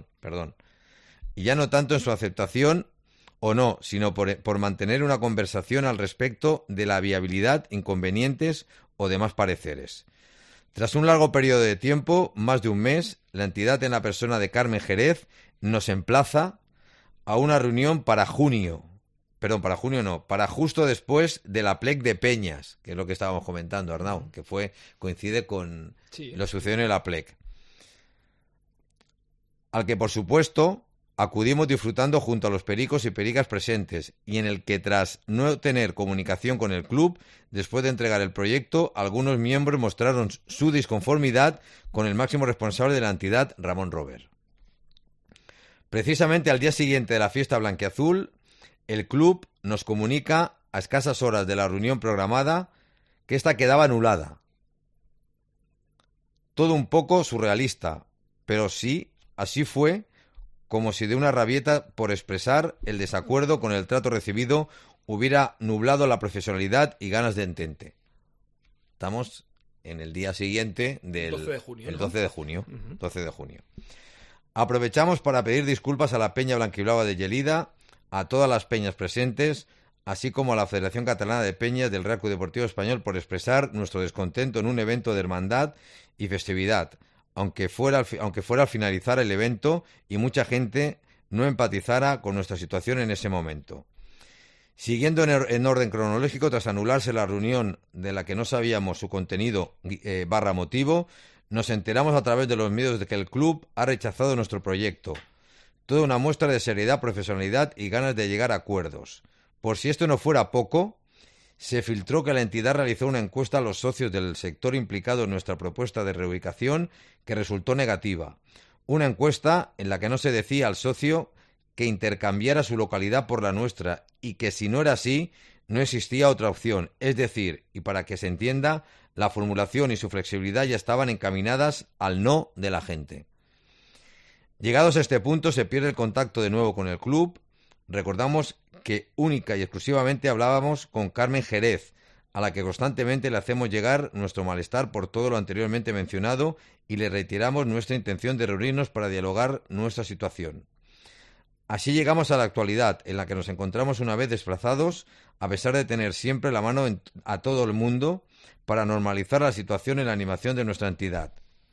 Y ya no tanto en su aceptación o no, sino por mantener una conversación al respecto de la viabilidad, inconvenientes o demás pareceres. Tras un largo periodo de tiempo, más de un mes, la entidad en la persona de Carmen Jerez nos emplaza a una reunión para justo después de la plec de Peñas, que es lo que estábamos comentando, Arnau, que coincide con lo sucedido en la plec. Al que, por supuesto, acudimos disfrutando junto a los pericos y pericas presentes, y en el que, tras no tener comunicación con el club, después de entregar el proyecto, algunos miembros mostraron su disconformidad con el máximo responsable de la entidad, Ramón Robert. Precisamente al día siguiente de la fiesta blanquiazul, El club nos comunica a escasas horas de la reunión programada que esta quedaba anulada. Todo un poco surrealista, pero sí, así fue, como si de una rabieta por expresar el desacuerdo con el trato recibido hubiera nublado la profesionalidad y ganas de entente. Estamos en el día siguiente del 12 de junio, el ¿no? 12 de junio. Uh-huh. 12 de junio. Aprovechamos para pedir disculpas a la Peña Blanquiblava de Lleida, a todas las peñas presentes, así como a la Federación Catalana de Peñas del Real Club Deportivo Español por expresar nuestro descontento en un evento de hermandad y festividad, aunque fuera al finalizar el evento y mucha gente no empatizara con nuestra situación en ese momento. Siguiendo en orden cronológico, tras anularse la reunión de la que no sabíamos su contenido / motivo, nos enteramos a través de los medios de que el club ha rechazado nuestro proyecto. Toda una muestra de seriedad, profesionalidad y ganas de llegar a acuerdos. Por si esto no fuera poco, se filtró que la entidad realizó una encuesta a los socios del sector implicado en nuestra propuesta de reubicación que resultó negativa. Una encuesta en la que no se decía al socio que intercambiara su localidad por la nuestra y que si no era así, no existía otra opción. Es decir, y para que se entienda, la formulación y su flexibilidad ya estaban encaminadas al no de la gente. Llegados a este punto, se pierde el contacto de nuevo con el club. Recordamos que única y exclusivamente hablábamos con Carmen Jerez, a la que constantemente le hacemos llegar nuestro malestar por todo lo anteriormente mencionado y le reiteramos nuestra intención de reunirnos para dialogar nuestra situación. Así llegamos a la actualidad, en la que nos encontramos una vez desplazados, a pesar de tener siempre la mano a todo el mundo para normalizar la situación en la animación de nuestra entidad.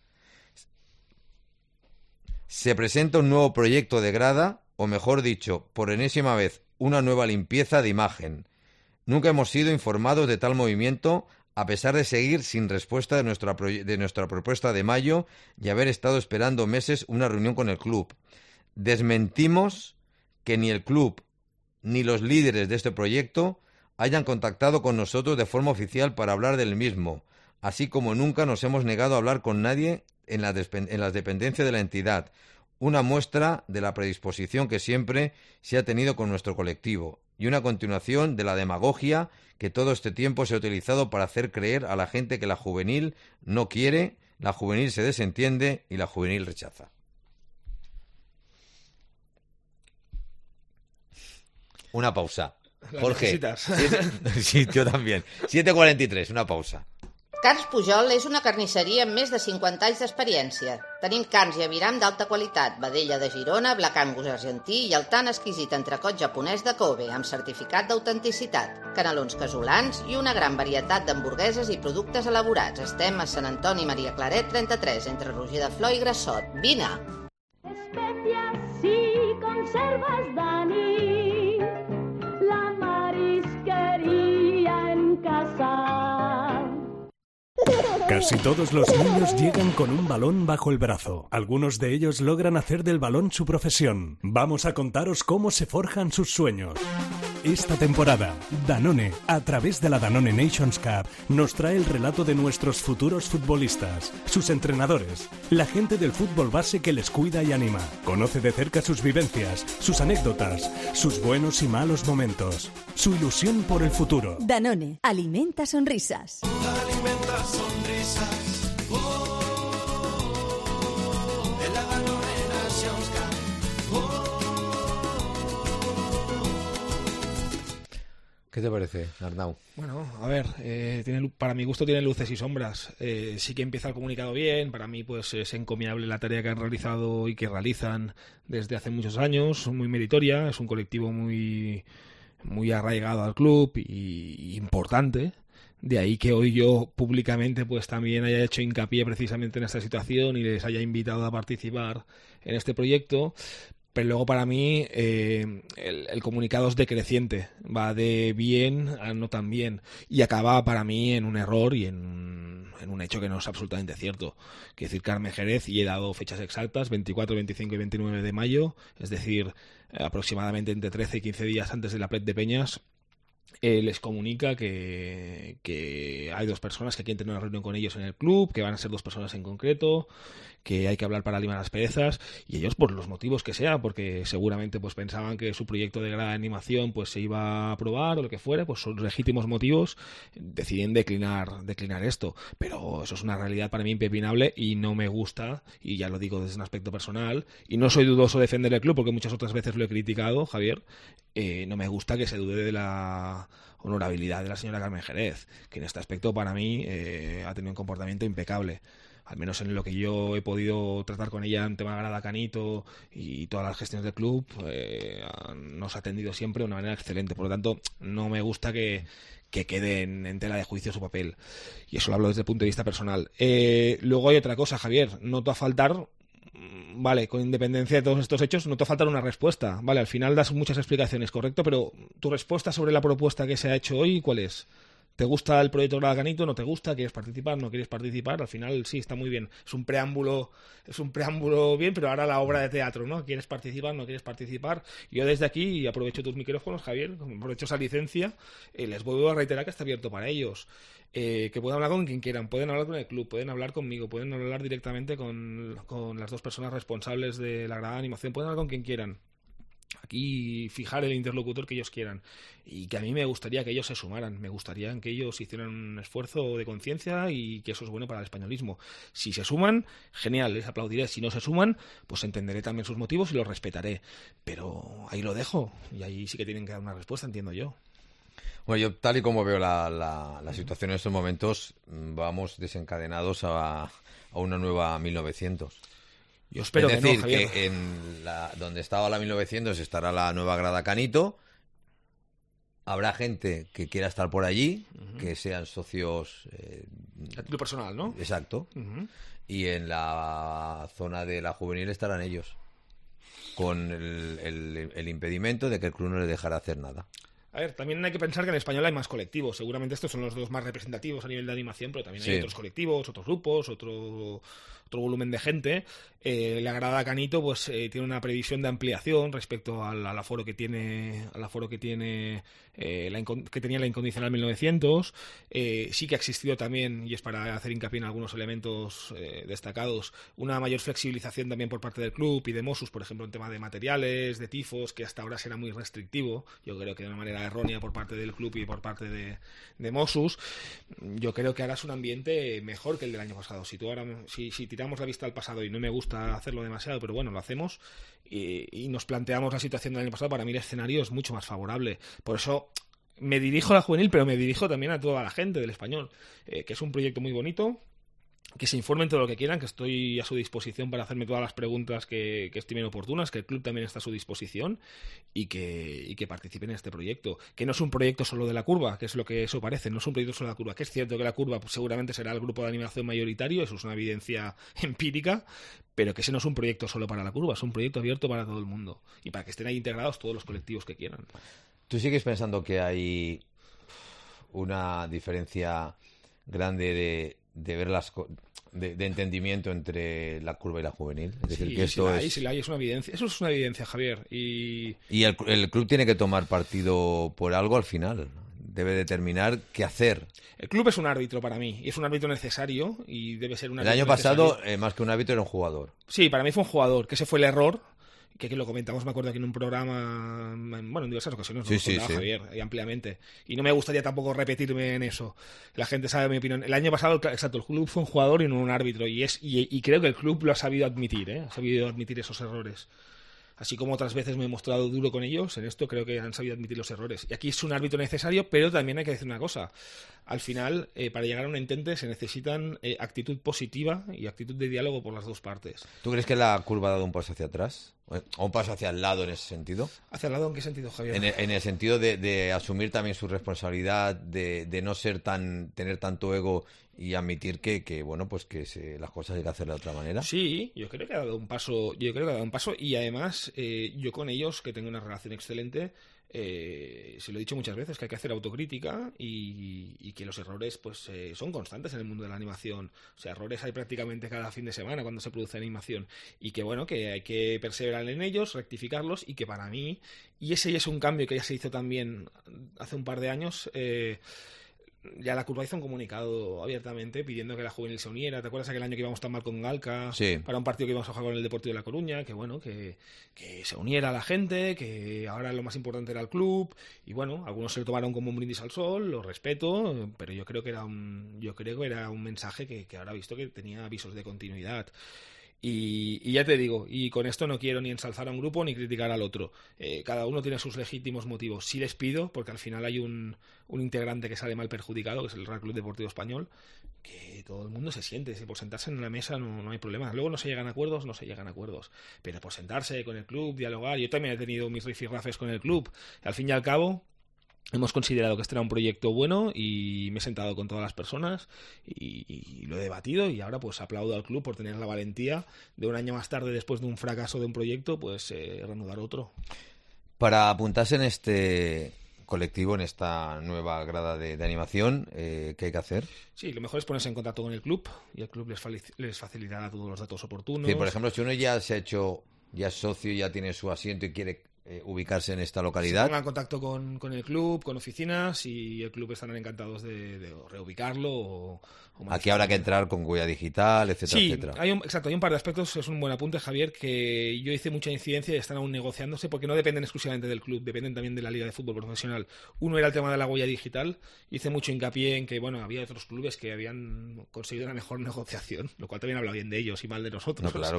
Se presenta un nuevo proyecto de grada, o mejor dicho, por enésima vez, una nueva limpieza de imagen. Nunca hemos sido informados de tal movimiento, a pesar de seguir sin respuesta de nuestra propuesta de mayo y haber estado esperando meses una reunión con el club. Desmentimos que ni el club ni los líderes de este proyecto hayan contactado con nosotros de forma oficial para hablar del mismo, así como nunca nos hemos negado a hablar con nadie en las dependencias de la entidad, una muestra de la predisposición que siempre se ha tenido con nuestro colectivo y una continuación de la demagogia que todo este tiempo se ha utilizado para hacer creer a la gente que la juvenil no quiere, la juvenil se desentiende y la juvenil rechaza. Una pausa. Jorge. Sí, yo también. 7:43, una pausa. Carns Pujol és una carnisseria amb més de 50 anys d'experiència. Tenim carns i aviram d'alta qualitat, vedella de Girona, Black Angus argentí i el tan exquisit entrecot japonès de Kobe, amb certificat d'autenticitat, canelons casolans i una gran varietat d'hamburgueses i productes elaborats. Estem a Sant Antoni Maria Claret 33, entre Roger de Flor i Grassot. Vine! Especias y conservas, Dani, la marisquería en casa. Casi todos los niños llegan con un balón bajo el brazo. Algunos de ellos logran hacer del balón su profesión. Vamos a contaros cómo se forjan sus sueños. Esta temporada, Danone, a través de la Danone Nations Cup, nos trae el relato de nuestros futuros futbolistas, sus entrenadores, la gente del fútbol base que les cuida y anima. Conoce de cerca sus vivencias, sus anécdotas, sus buenos y malos momentos, su ilusión por el futuro. Danone, alimenta sonrisas. Alimenta sonrisas. En la Danone Nations Cup. ¿Qué te parece, Arnau? Bueno, a ver, para mi gusto tiene luces y sombras. Sí que empieza el comunicado bien, para mí pues es encomiable la tarea que han realizado y que realizan desde hace muchos años, muy meritoria, es un colectivo muy arraigado al club y importante. De ahí que hoy yo públicamente pues también haya hecho hincapié precisamente en esta situación y les haya invitado a participar en este proyecto. Pero luego para mí el comunicado es decreciente, va de bien a no tan bien y acaba para mí en un error y en un hecho que no es absolutamente cierto. Quiero decir, Carmen Jerez, y he dado fechas exactas, 24, 25 y 29 de mayo, es decir, aproximadamente entre 13 y 15 días antes de la Plet de Peñas, les comunica que hay 2 personas que quieren tener una reunión con ellos en el club, que van a ser 2 personas en concreto, que hay que hablar para limar las perezas, y ellos por los motivos que sea, porque seguramente pues pensaban que su proyecto de grada de animación pues se iba a aprobar o lo que fuera, pues son legítimos motivos, deciden declinar esto, pero eso es una realidad para mí impepinable y no me gusta, y ya lo digo desde un aspecto personal, y no soy dudoso de defender el club porque muchas otras veces lo he criticado, Javier, no me gusta que se dude de la honorabilidad de la señora Carmen Jerez, que en este aspecto para mí ha tenido un comportamiento impecable. Al menos en lo que yo he podido tratar con ella en tema de Grada Canito y todas las gestiones del club, nos ha atendido siempre de una manera excelente. Por lo tanto, no me gusta que quede en tela de juicio su papel. Y eso lo hablo desde el punto de vista personal. Luego hay otra cosa, Javier. Noto a faltar... Vale, con independencia de todos estos hechos, no te falta una respuesta. Vale, al final das muchas explicaciones, correcto, pero tu respuesta sobre la propuesta que se ha hecho hoy, ¿cuál es? ¿Te gusta el proyecto Grada Canito? ¿No te gusta? ¿Quieres participar? ¿No quieres participar? Al final sí, está muy bien. Es un preámbulo bien, pero ahora la obra de teatro, ¿no? ¿Quieres participar? ¿No quieres participar? Yo desde aquí, y aprovecho tus micrófonos, Javier, aprovecho esa licencia, les vuelvo a reiterar que está abierto para ellos. Que pueden hablar con quien quieran, pueden hablar con el club, pueden hablar conmigo, pueden hablar directamente con las 2 personas responsables de la grada de animación, pueden hablar con quien quieran. Aquí fijar el interlocutor que ellos quieran, y que a mí me gustaría que ellos se sumaran, me gustaría que ellos hicieran un esfuerzo de conciencia y que eso es bueno para el españolismo. Si se suman, genial, les aplaudiré. Si no se suman, pues entenderé también sus motivos y los respetaré, pero ahí lo dejo, y ahí sí que tienen que dar una respuesta, entiendo yo. Bueno, yo tal y como veo la situación en estos momentos, vamos desencadenados a una nueva 1900. Yo espero es decir, que no, Javier. Que donde estaba la 1900 estará la nueva Grada Canito. Habrá gente que quiera estar por allí, que sean socios... A título personal, ¿no? Exacto. Y en la zona de la juvenil estarán ellos, con el impedimento de que el club no les dejará hacer nada. A ver, también hay que pensar que en español hay más colectivos. Seguramente estos son los 2 más representativos a nivel de animación, pero también hay otros colectivos, otros grupos, otro volumen de gente. La Grada Canito pues tiene una previsión de ampliación respecto al aforo que tiene que tenía la incondicional 1900. Sí que ha existido también, y es para hacer hincapié en algunos elementos destacados, una mayor flexibilización también por parte del club y de Mossos, por ejemplo, en tema de materiales, de tifos, que hasta ahora será muy restrictivo. Yo creo que de una manera errónea por parte del club y por parte de Mossos. Yo creo que ahora es un ambiente mejor que el del año pasado. Si tiramos la vista al pasado, y no me gusta hacerlo demasiado, pero bueno, lo hacemos, y nos planteamos la situación del año pasado, para mí el escenario es mucho más favorable. Por eso me dirijo a la juvenil, pero me dirijo también a toda la gente del español, que es un proyecto muy bonito, que se informen todo lo que quieran, que estoy a su disposición para hacerme todas las preguntas que estimen oportunas, que el club también está a su disposición, y que participen en este proyecto, que no es un proyecto solo de la curva, que es lo que eso parece, no es un proyecto solo de la curva, que es cierto que la curva pues, seguramente será el grupo de animación mayoritario, eso es una evidencia empírica, pero que ese no es un proyecto solo para la curva, es un proyecto abierto para todo el mundo, y para que estén ahí integrados todos los colectivos que quieran. ¿Tú sigues pensando que hay una diferencia grande de ver de entendimiento entre la curva y la juvenil? Es decir, que esto es una evidencia. Eso es una evidencia, Javier. Y el club tiene que tomar partido por algo al final. Debe determinar qué hacer. El club es un árbitro para mí, y es un árbitro necesario, y debe ser un árbitro. El año pasado, más que un árbitro, era un jugador. Sí, para mí fue un jugador, que ese fue el error, que lo comentamos, me acuerdo, aquí en un programa, en diversas ocasiones, sí. Javier, y ampliamente. Y no me gustaría tampoco repetirme en eso. La gente sabe mi opinión. El año pasado, exacto, el club fue un jugador y no un árbitro, y creo que el club lo ha sabido admitir, ha sabido admitir esos errores. Así como otras veces me he mostrado duro con ellos, en esto creo que han sabido admitir los errores. Y aquí es un árbitro necesario, pero también hay que decir una cosa. Al final, para llegar a un entente se necesitan actitud positiva y actitud de diálogo por las 2 partes. ¿Tú crees que la curva ha dado un paso hacia atrás? ¿O un paso hacia el lado en ese sentido? ¿Hacia el lado en qué sentido, Javier? En el sentido de asumir también su responsabilidad, de no ser tener tanto ego y admitir que bueno, pues que las cosas hay que hacer de otra manera. Sí, yo creo que ha dado un paso. Y además, yo con ellos, que tengo una relación excelente, se lo he dicho muchas veces, que hay que hacer autocrítica y que los errores pues son constantes en el mundo de la animación. O sea, errores hay prácticamente cada fin de semana cuando se produce animación, y que bueno, que hay que perseverar en ellos, rectificarlos, y que para mí, y ese ya es un cambio que ya se hizo también hace un par de años, ya la Curva hizo un comunicado abiertamente pidiendo que la juvenil se uniera. ¿Te acuerdas aquel año que íbamos tan mal con Galca? Sí. Para un partido que íbamos a jugar con el Deportivo de La Coruña, que bueno, que se uniera la gente, que ahora lo más importante era el club, y bueno, algunos se lo tomaron como un brindis al sol, lo respeto, pero yo creo que era un mensaje que ahora he visto que tenía avisos de continuidad. Y ya te digo, y con esto no quiero ni ensalzar a un grupo ni criticar al otro. Cada uno tiene sus legítimos motivos. Sí les pido, porque al final hay un integrante que sale mal perjudicado, que es el Real Club Deportivo Español, que todo el mundo se siente. Si por sentarse en una mesa no hay problema. Luego no se llegan a acuerdos. Pero por sentarse con el club, dialogar. Yo también he tenido mis rifirrafes con el club. Al fin y al cabo, hemos considerado que este era un proyecto bueno, y me he sentado con todas las personas y lo he debatido, y ahora pues aplaudo al club por tener la valentía de un año más tarde, después de un fracaso de un proyecto, pues reanudar otro. Para apuntarse en este colectivo, en esta nueva grada de animación, ¿qué hay que hacer? Sí, lo mejor es ponerse en contacto con el club, y el club les facilitará todos los datos oportunos. Sí, por ejemplo, si uno ya se ha hecho, ya es socio, ya tiene su asiento y quiere ubicarse en esta localidad. Se pongan en contacto con el club, con oficinas, y el club estarán encantados de reubicarlo o aquí habrá que entrar con huella digital, etcétera, sí, etcétera. Hay un par de aspectos. Es un buen apunte, Javier, que yo hice mucha incidencia y están aún negociándose, porque no dependen exclusivamente del club, dependen también de la Liga de Fútbol Profesional. Uno era el tema de la huella digital. Hice mucho hincapié en que bueno, había otros clubes que habían conseguido una mejor negociación, lo cual también habla bien de ellos y mal de nosotros. No, claro.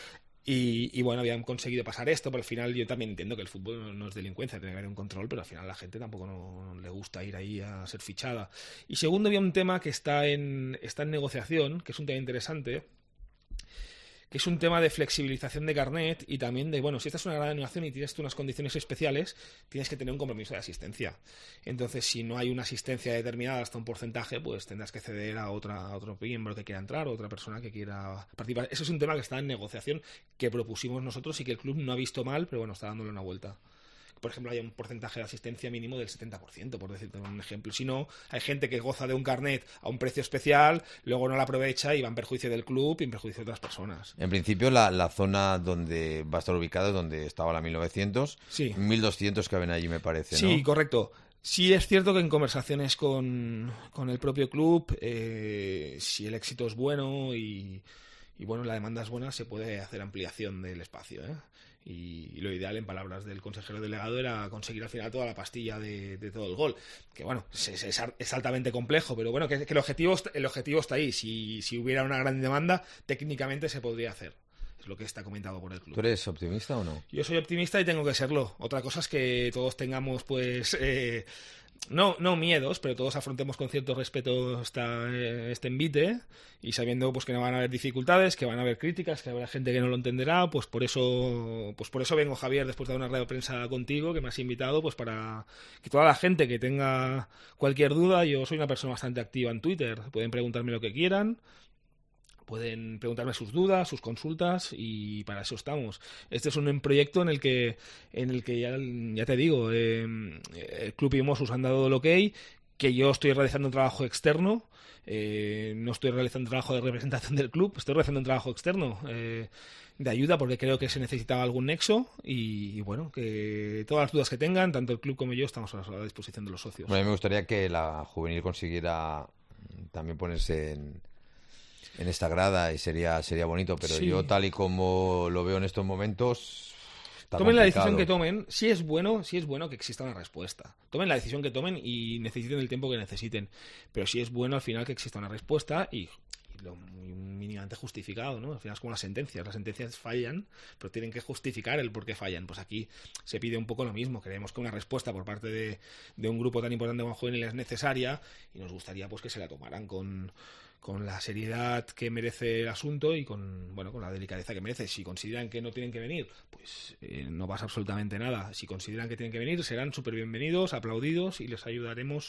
Y bueno, habían conseguido pasar esto, pero al final yo también entiendo que el fútbol no es delincuencia, tiene que haber un control, pero al final a la gente tampoco no le gusta ir ahí a ser fichada. Y segundo, había un tema que está en negociación, que es un tema interesante, que es un tema de flexibilización de carnet, y también de, bueno, si esta es una gran animación y tienes tú unas condiciones especiales, tienes que tener un compromiso de asistencia. Entonces, si no hay una asistencia determinada hasta un porcentaje, pues tendrás que ceder a otro miembro que quiera entrar, o otra persona que quiera participar. Eso es un tema que está en negociación, que propusimos nosotros y que el club no ha visto mal, pero bueno, está dándole una vuelta. Por ejemplo, hay un porcentaje de asistencia mínimo del 70%, por decirte un ejemplo. Si no, hay gente que goza de un carnet a un precio especial, luego no la aprovecha y va en perjuicio del club y en perjuicio de otras personas. En principio, la zona donde va a estar ubicada es donde estaba la 1900. Sí. 1200 caben allí, me parece, ¿no? Sí, correcto. Sí, es cierto que en conversaciones con el propio club, si el éxito es bueno y bueno, la demanda es buena, se puede hacer ampliación del espacio, ¿eh? Y lo ideal, en palabras del consejero delegado, era conseguir al final toda la pastilla de todo el gol. Que bueno, es altamente complejo, pero bueno, que el objetivo está ahí. Si hubiera una gran demanda, técnicamente se podría hacer. Es lo que está comentado por el club. ¿Tú eres optimista o no? Yo soy optimista y tengo que serlo. Otra cosa es que todos tengamos, pues... No miedos, pero todos afrontemos con cierto respeto este envite, y sabiendo pues que no van a haber dificultades, que van a haber críticas, que habrá gente que no lo entenderá. Pues por eso vengo, Javier, después de una rueda de prensa contigo que me has invitado, pues para que toda la gente que tenga cualquier duda, yo soy una persona bastante activa en Twitter, pueden preguntarme lo que quieran. Pueden preguntarme sus dudas, sus consultas, y para eso estamos. Este es un proyecto en el que ya te digo, el club y Mossos han dado el ok, que yo estoy realizando un trabajo externo, no estoy realizando un trabajo de representación del club, estoy realizando un trabajo externo de ayuda, porque creo que se necesitaba algún nexo, y bueno, que todas las dudas que tengan, tanto el club como yo, estamos a la disposición de los socios. Bueno, a mí me gustaría que la juvenil consiguiera también ponerse en esta grada, y sería bonito, pero sí. Yo, tal y como lo veo en estos momentos, tomen la decisión que tomen. Si es bueno que exista una respuesta. Tomen la decisión que tomen y necesiten el tiempo que necesiten, pero sí es bueno al final que exista una respuesta y lo mínimamente justificado, ¿no? Al final es como las sentencias fallan, pero tienen que justificar el por qué fallan. Pues aquí se pide un poco lo mismo. Creemos que una respuesta por parte de un grupo tan importante como Juvenil es necesaria, y nos gustaría pues que se la tomaran con la seriedad que merece el asunto y con la delicadeza que merece. Si consideran que no tienen que venir, pues no pasa absolutamente nada. Si consideran que tienen que venir, serán súper bienvenidos, aplaudidos, y les ayudaremos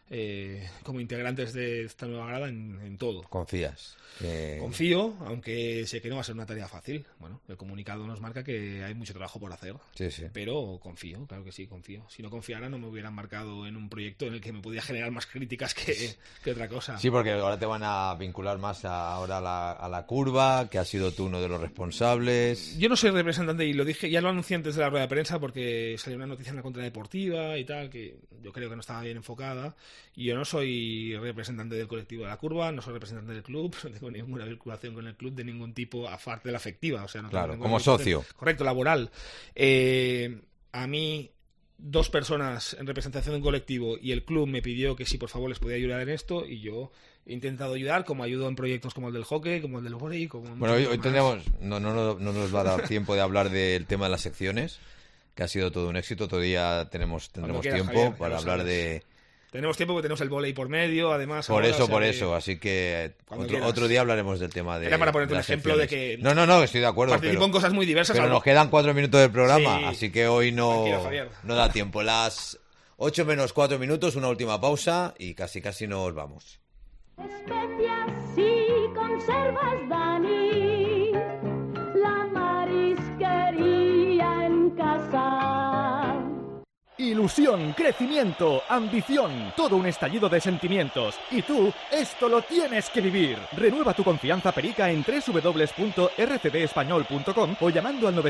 como integrantes de esta nueva grada en todo. ¿Confías? Confío, aunque sé que no va a ser una tarea fácil. Bueno, el comunicado nos marca que hay mucho trabajo por hacer. Sí, sí. Pero confío, claro que sí, confío. Si no confiara no me hubiera embarcado en un proyecto en el que me podía generar más críticas que otra cosa. Sí, porque ahora te van a vincular más ahora a la curva, que has sido tú uno de los responsables. Yo no soy representante, y lo dije, ya lo anuncié antes de la rueda de prensa, porque salió una noticia en la contradeportiva y tal, que yo creo que no estaba bien enfocada. Y yo no soy representante del colectivo de la curva, no soy representante del club, no tengo ninguna vinculación con el club de ningún tipo, aparte de la afectiva. O sea, no claro, tengo como socio. Correcto, laboral. A mí, 2 personas en representación de un colectivo y el club me pidió que si por favor les podía ayudar en esto, y yo he intentado ayudar, como ayudo en proyectos como el del hockey, como el del vóley, como... Bueno, hoy tendríamos, no nos va a dar tiempo de hablar del tema de las secciones, que ha sido todo un éxito. Todavía tendremos tiempo, Javier, para hablar de... Tenemos tiempo porque tenemos el vóley por medio, además. Por eso. Así que otro día hablaremos del tema de... Era para ponerte un ejemplo de que... No, estoy de acuerdo. Participo en cosas muy diversas. Pero nos quedan 4 minutos del programa, sí, así que hoy no da tiempo. Las 8 menos 4 minutos, una última pausa y casi nos vamos. Especias y conservas, Dani, la marisquería en casa. Ilusión, crecimiento, ambición, todo un estallido de sentimientos. Y tú, esto lo tienes que vivir. Renueva tu confianza perica en www.rcdespañol.com o llamando al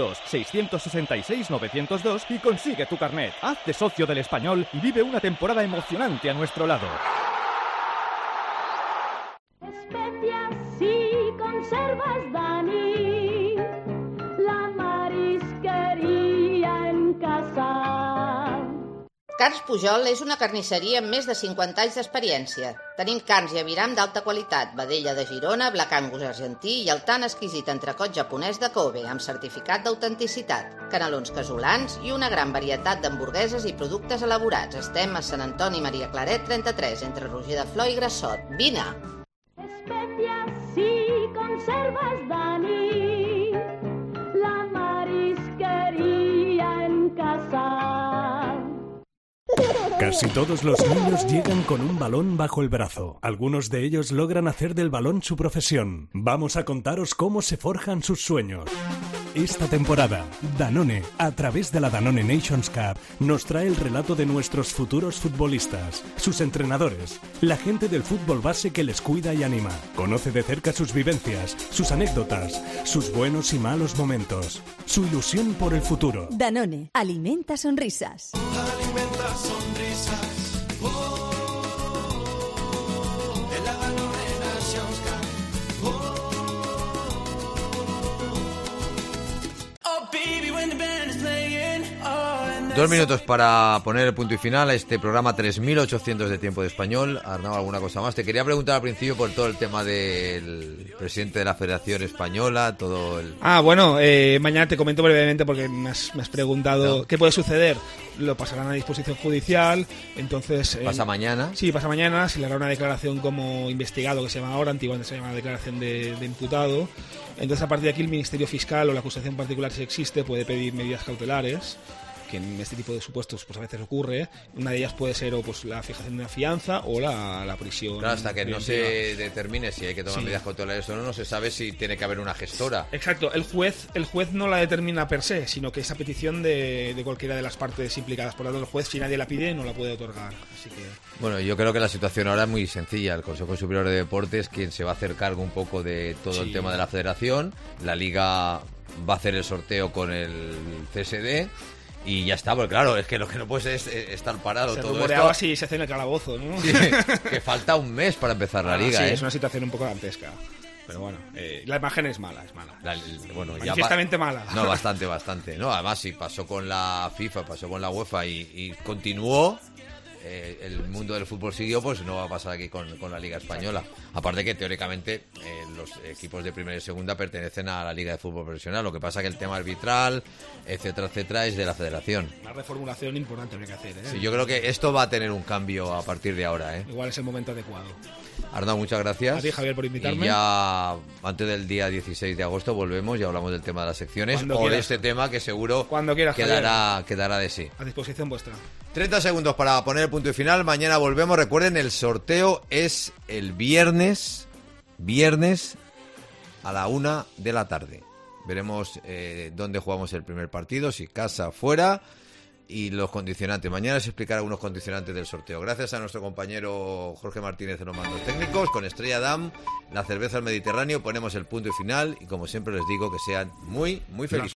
902-666-902 y consigue tu carnet. Hazte socio del Español y vive una temporada emocionante a nuestro lado. Especias y conservas, Dani, la marisquería en casa. Carns Pujol és una carnisseria amb més de 50 anys d'experiència. Tenim carns i aviram d'alta qualitat, vedella de Girona, Black Angus argentí i el tan exquisit entrecot japonès de Kobe, amb certificat d'autenticitat, canelons casolans i una gran varietat d'hamburgueses i productes elaborats. Estem a Sant Antoni Maria Claret 33, entre Roger de Flor i Grassot. Vine! Especias y conservas, Dani, la marisquería en casa. Casi todos los niños llegan con un balón bajo el brazo. Algunos de ellos logran hacer del balón su profesión. Vamos a contaros cómo se forjan sus sueños. Esta temporada, Danone, a través de la Danone Nations Cup, nos trae el relato de nuestros futuros futbolistas, sus entrenadores, la gente del fútbol base que les cuida y anima. Conoce de cerca sus vivencias, sus anécdotas, sus buenos y malos momentos, su ilusión por el futuro. Danone, alimenta sonrisas. Alimenta sonrisas. En la Danone Nations Cup. 2 minutos para poner el punto y final a este programa 3800 de Tiempo de Español. Arnau, ¿alguna cosa más? Te quería preguntar al principio por todo el tema del presidente de la Federación Española, todo el... Bueno, mañana te comento brevemente porque me has preguntado qué puede suceder. Lo pasarán a disposición judicial, entonces... ¿Pasa mañana? Sí, pasa mañana, se le hará una declaración como investigado, que se llama ahora, antiguamente se llama declaración de imputado. Entonces, a partir de aquí, el Ministerio Fiscal o la acusación particular, si existe, puede pedir medidas cautelares, que en este tipo de supuestos pues a veces ocurre. Una de ellas puede ser o pues la fijación de una fianza o la prisión. Claro, hasta que no se determine si hay que tomar medidas cautelares o no se sabe si tiene que haber una gestora. Exacto, el juez no la determina per se, sino que es a petición de cualquiera de las partes implicadas. Por lo tanto, el juez, si nadie la pide, no la puede otorgar. Así que... Bueno, yo creo que la situación ahora es muy sencilla. El Consejo Superior de Deportes, quien se va a hacer cargo un poco de todo el tema de la federación. La Liga va a hacer el sorteo con el CSD. Y ya está, porque claro, es que lo que no puede es estar parado todo esto. Se rumoreaba si se hace en el calabozo, ¿no? Sí, que falta un mes para empezar la Liga, Sí, es una situación un poco dantesca. Pero bueno, la imagen es mala, manifiestamente mala. No, bastante. No, además, si pasó con la FIFA, pasó con la UEFA y continuó, el mundo del fútbol siguió, pues no va a pasar aquí con la Liga Española. Aparte que teóricamente los equipos de primera y segunda pertenecen a la Liga de Fútbol Profesional. Lo que pasa que el tema arbitral, etcétera, es de la Federación. Una reformulación importante habría que hacer, Sí, yo creo que esto va a tener un cambio a partir de ahora, Igual es el momento acuado. Arnau, muchas gracias. A ti, Javier, por invitarme. Y ya antes del día 16 de agosto volvemos y hablamos del tema de las secciones de este tema que seguro quieras, quedará de sí. A disposición vuestra. 30 segundos para poner el punto y final. Mañana volvemos. Recuerden, el sorteo es el viernes a la 1 de la tarde. Veremos dónde jugamos el primer partido, si casa, fuera, y los condicionantes. Mañana se explicará algunos condicionantes del sorteo. Gracias a nuestro compañero Jorge Martínez en los mandos técnicos. Con Estrella Damm, la cerveza del Mediterráneo, ponemos el punto y final. Y como siempre les digo, que sean muy, muy felices.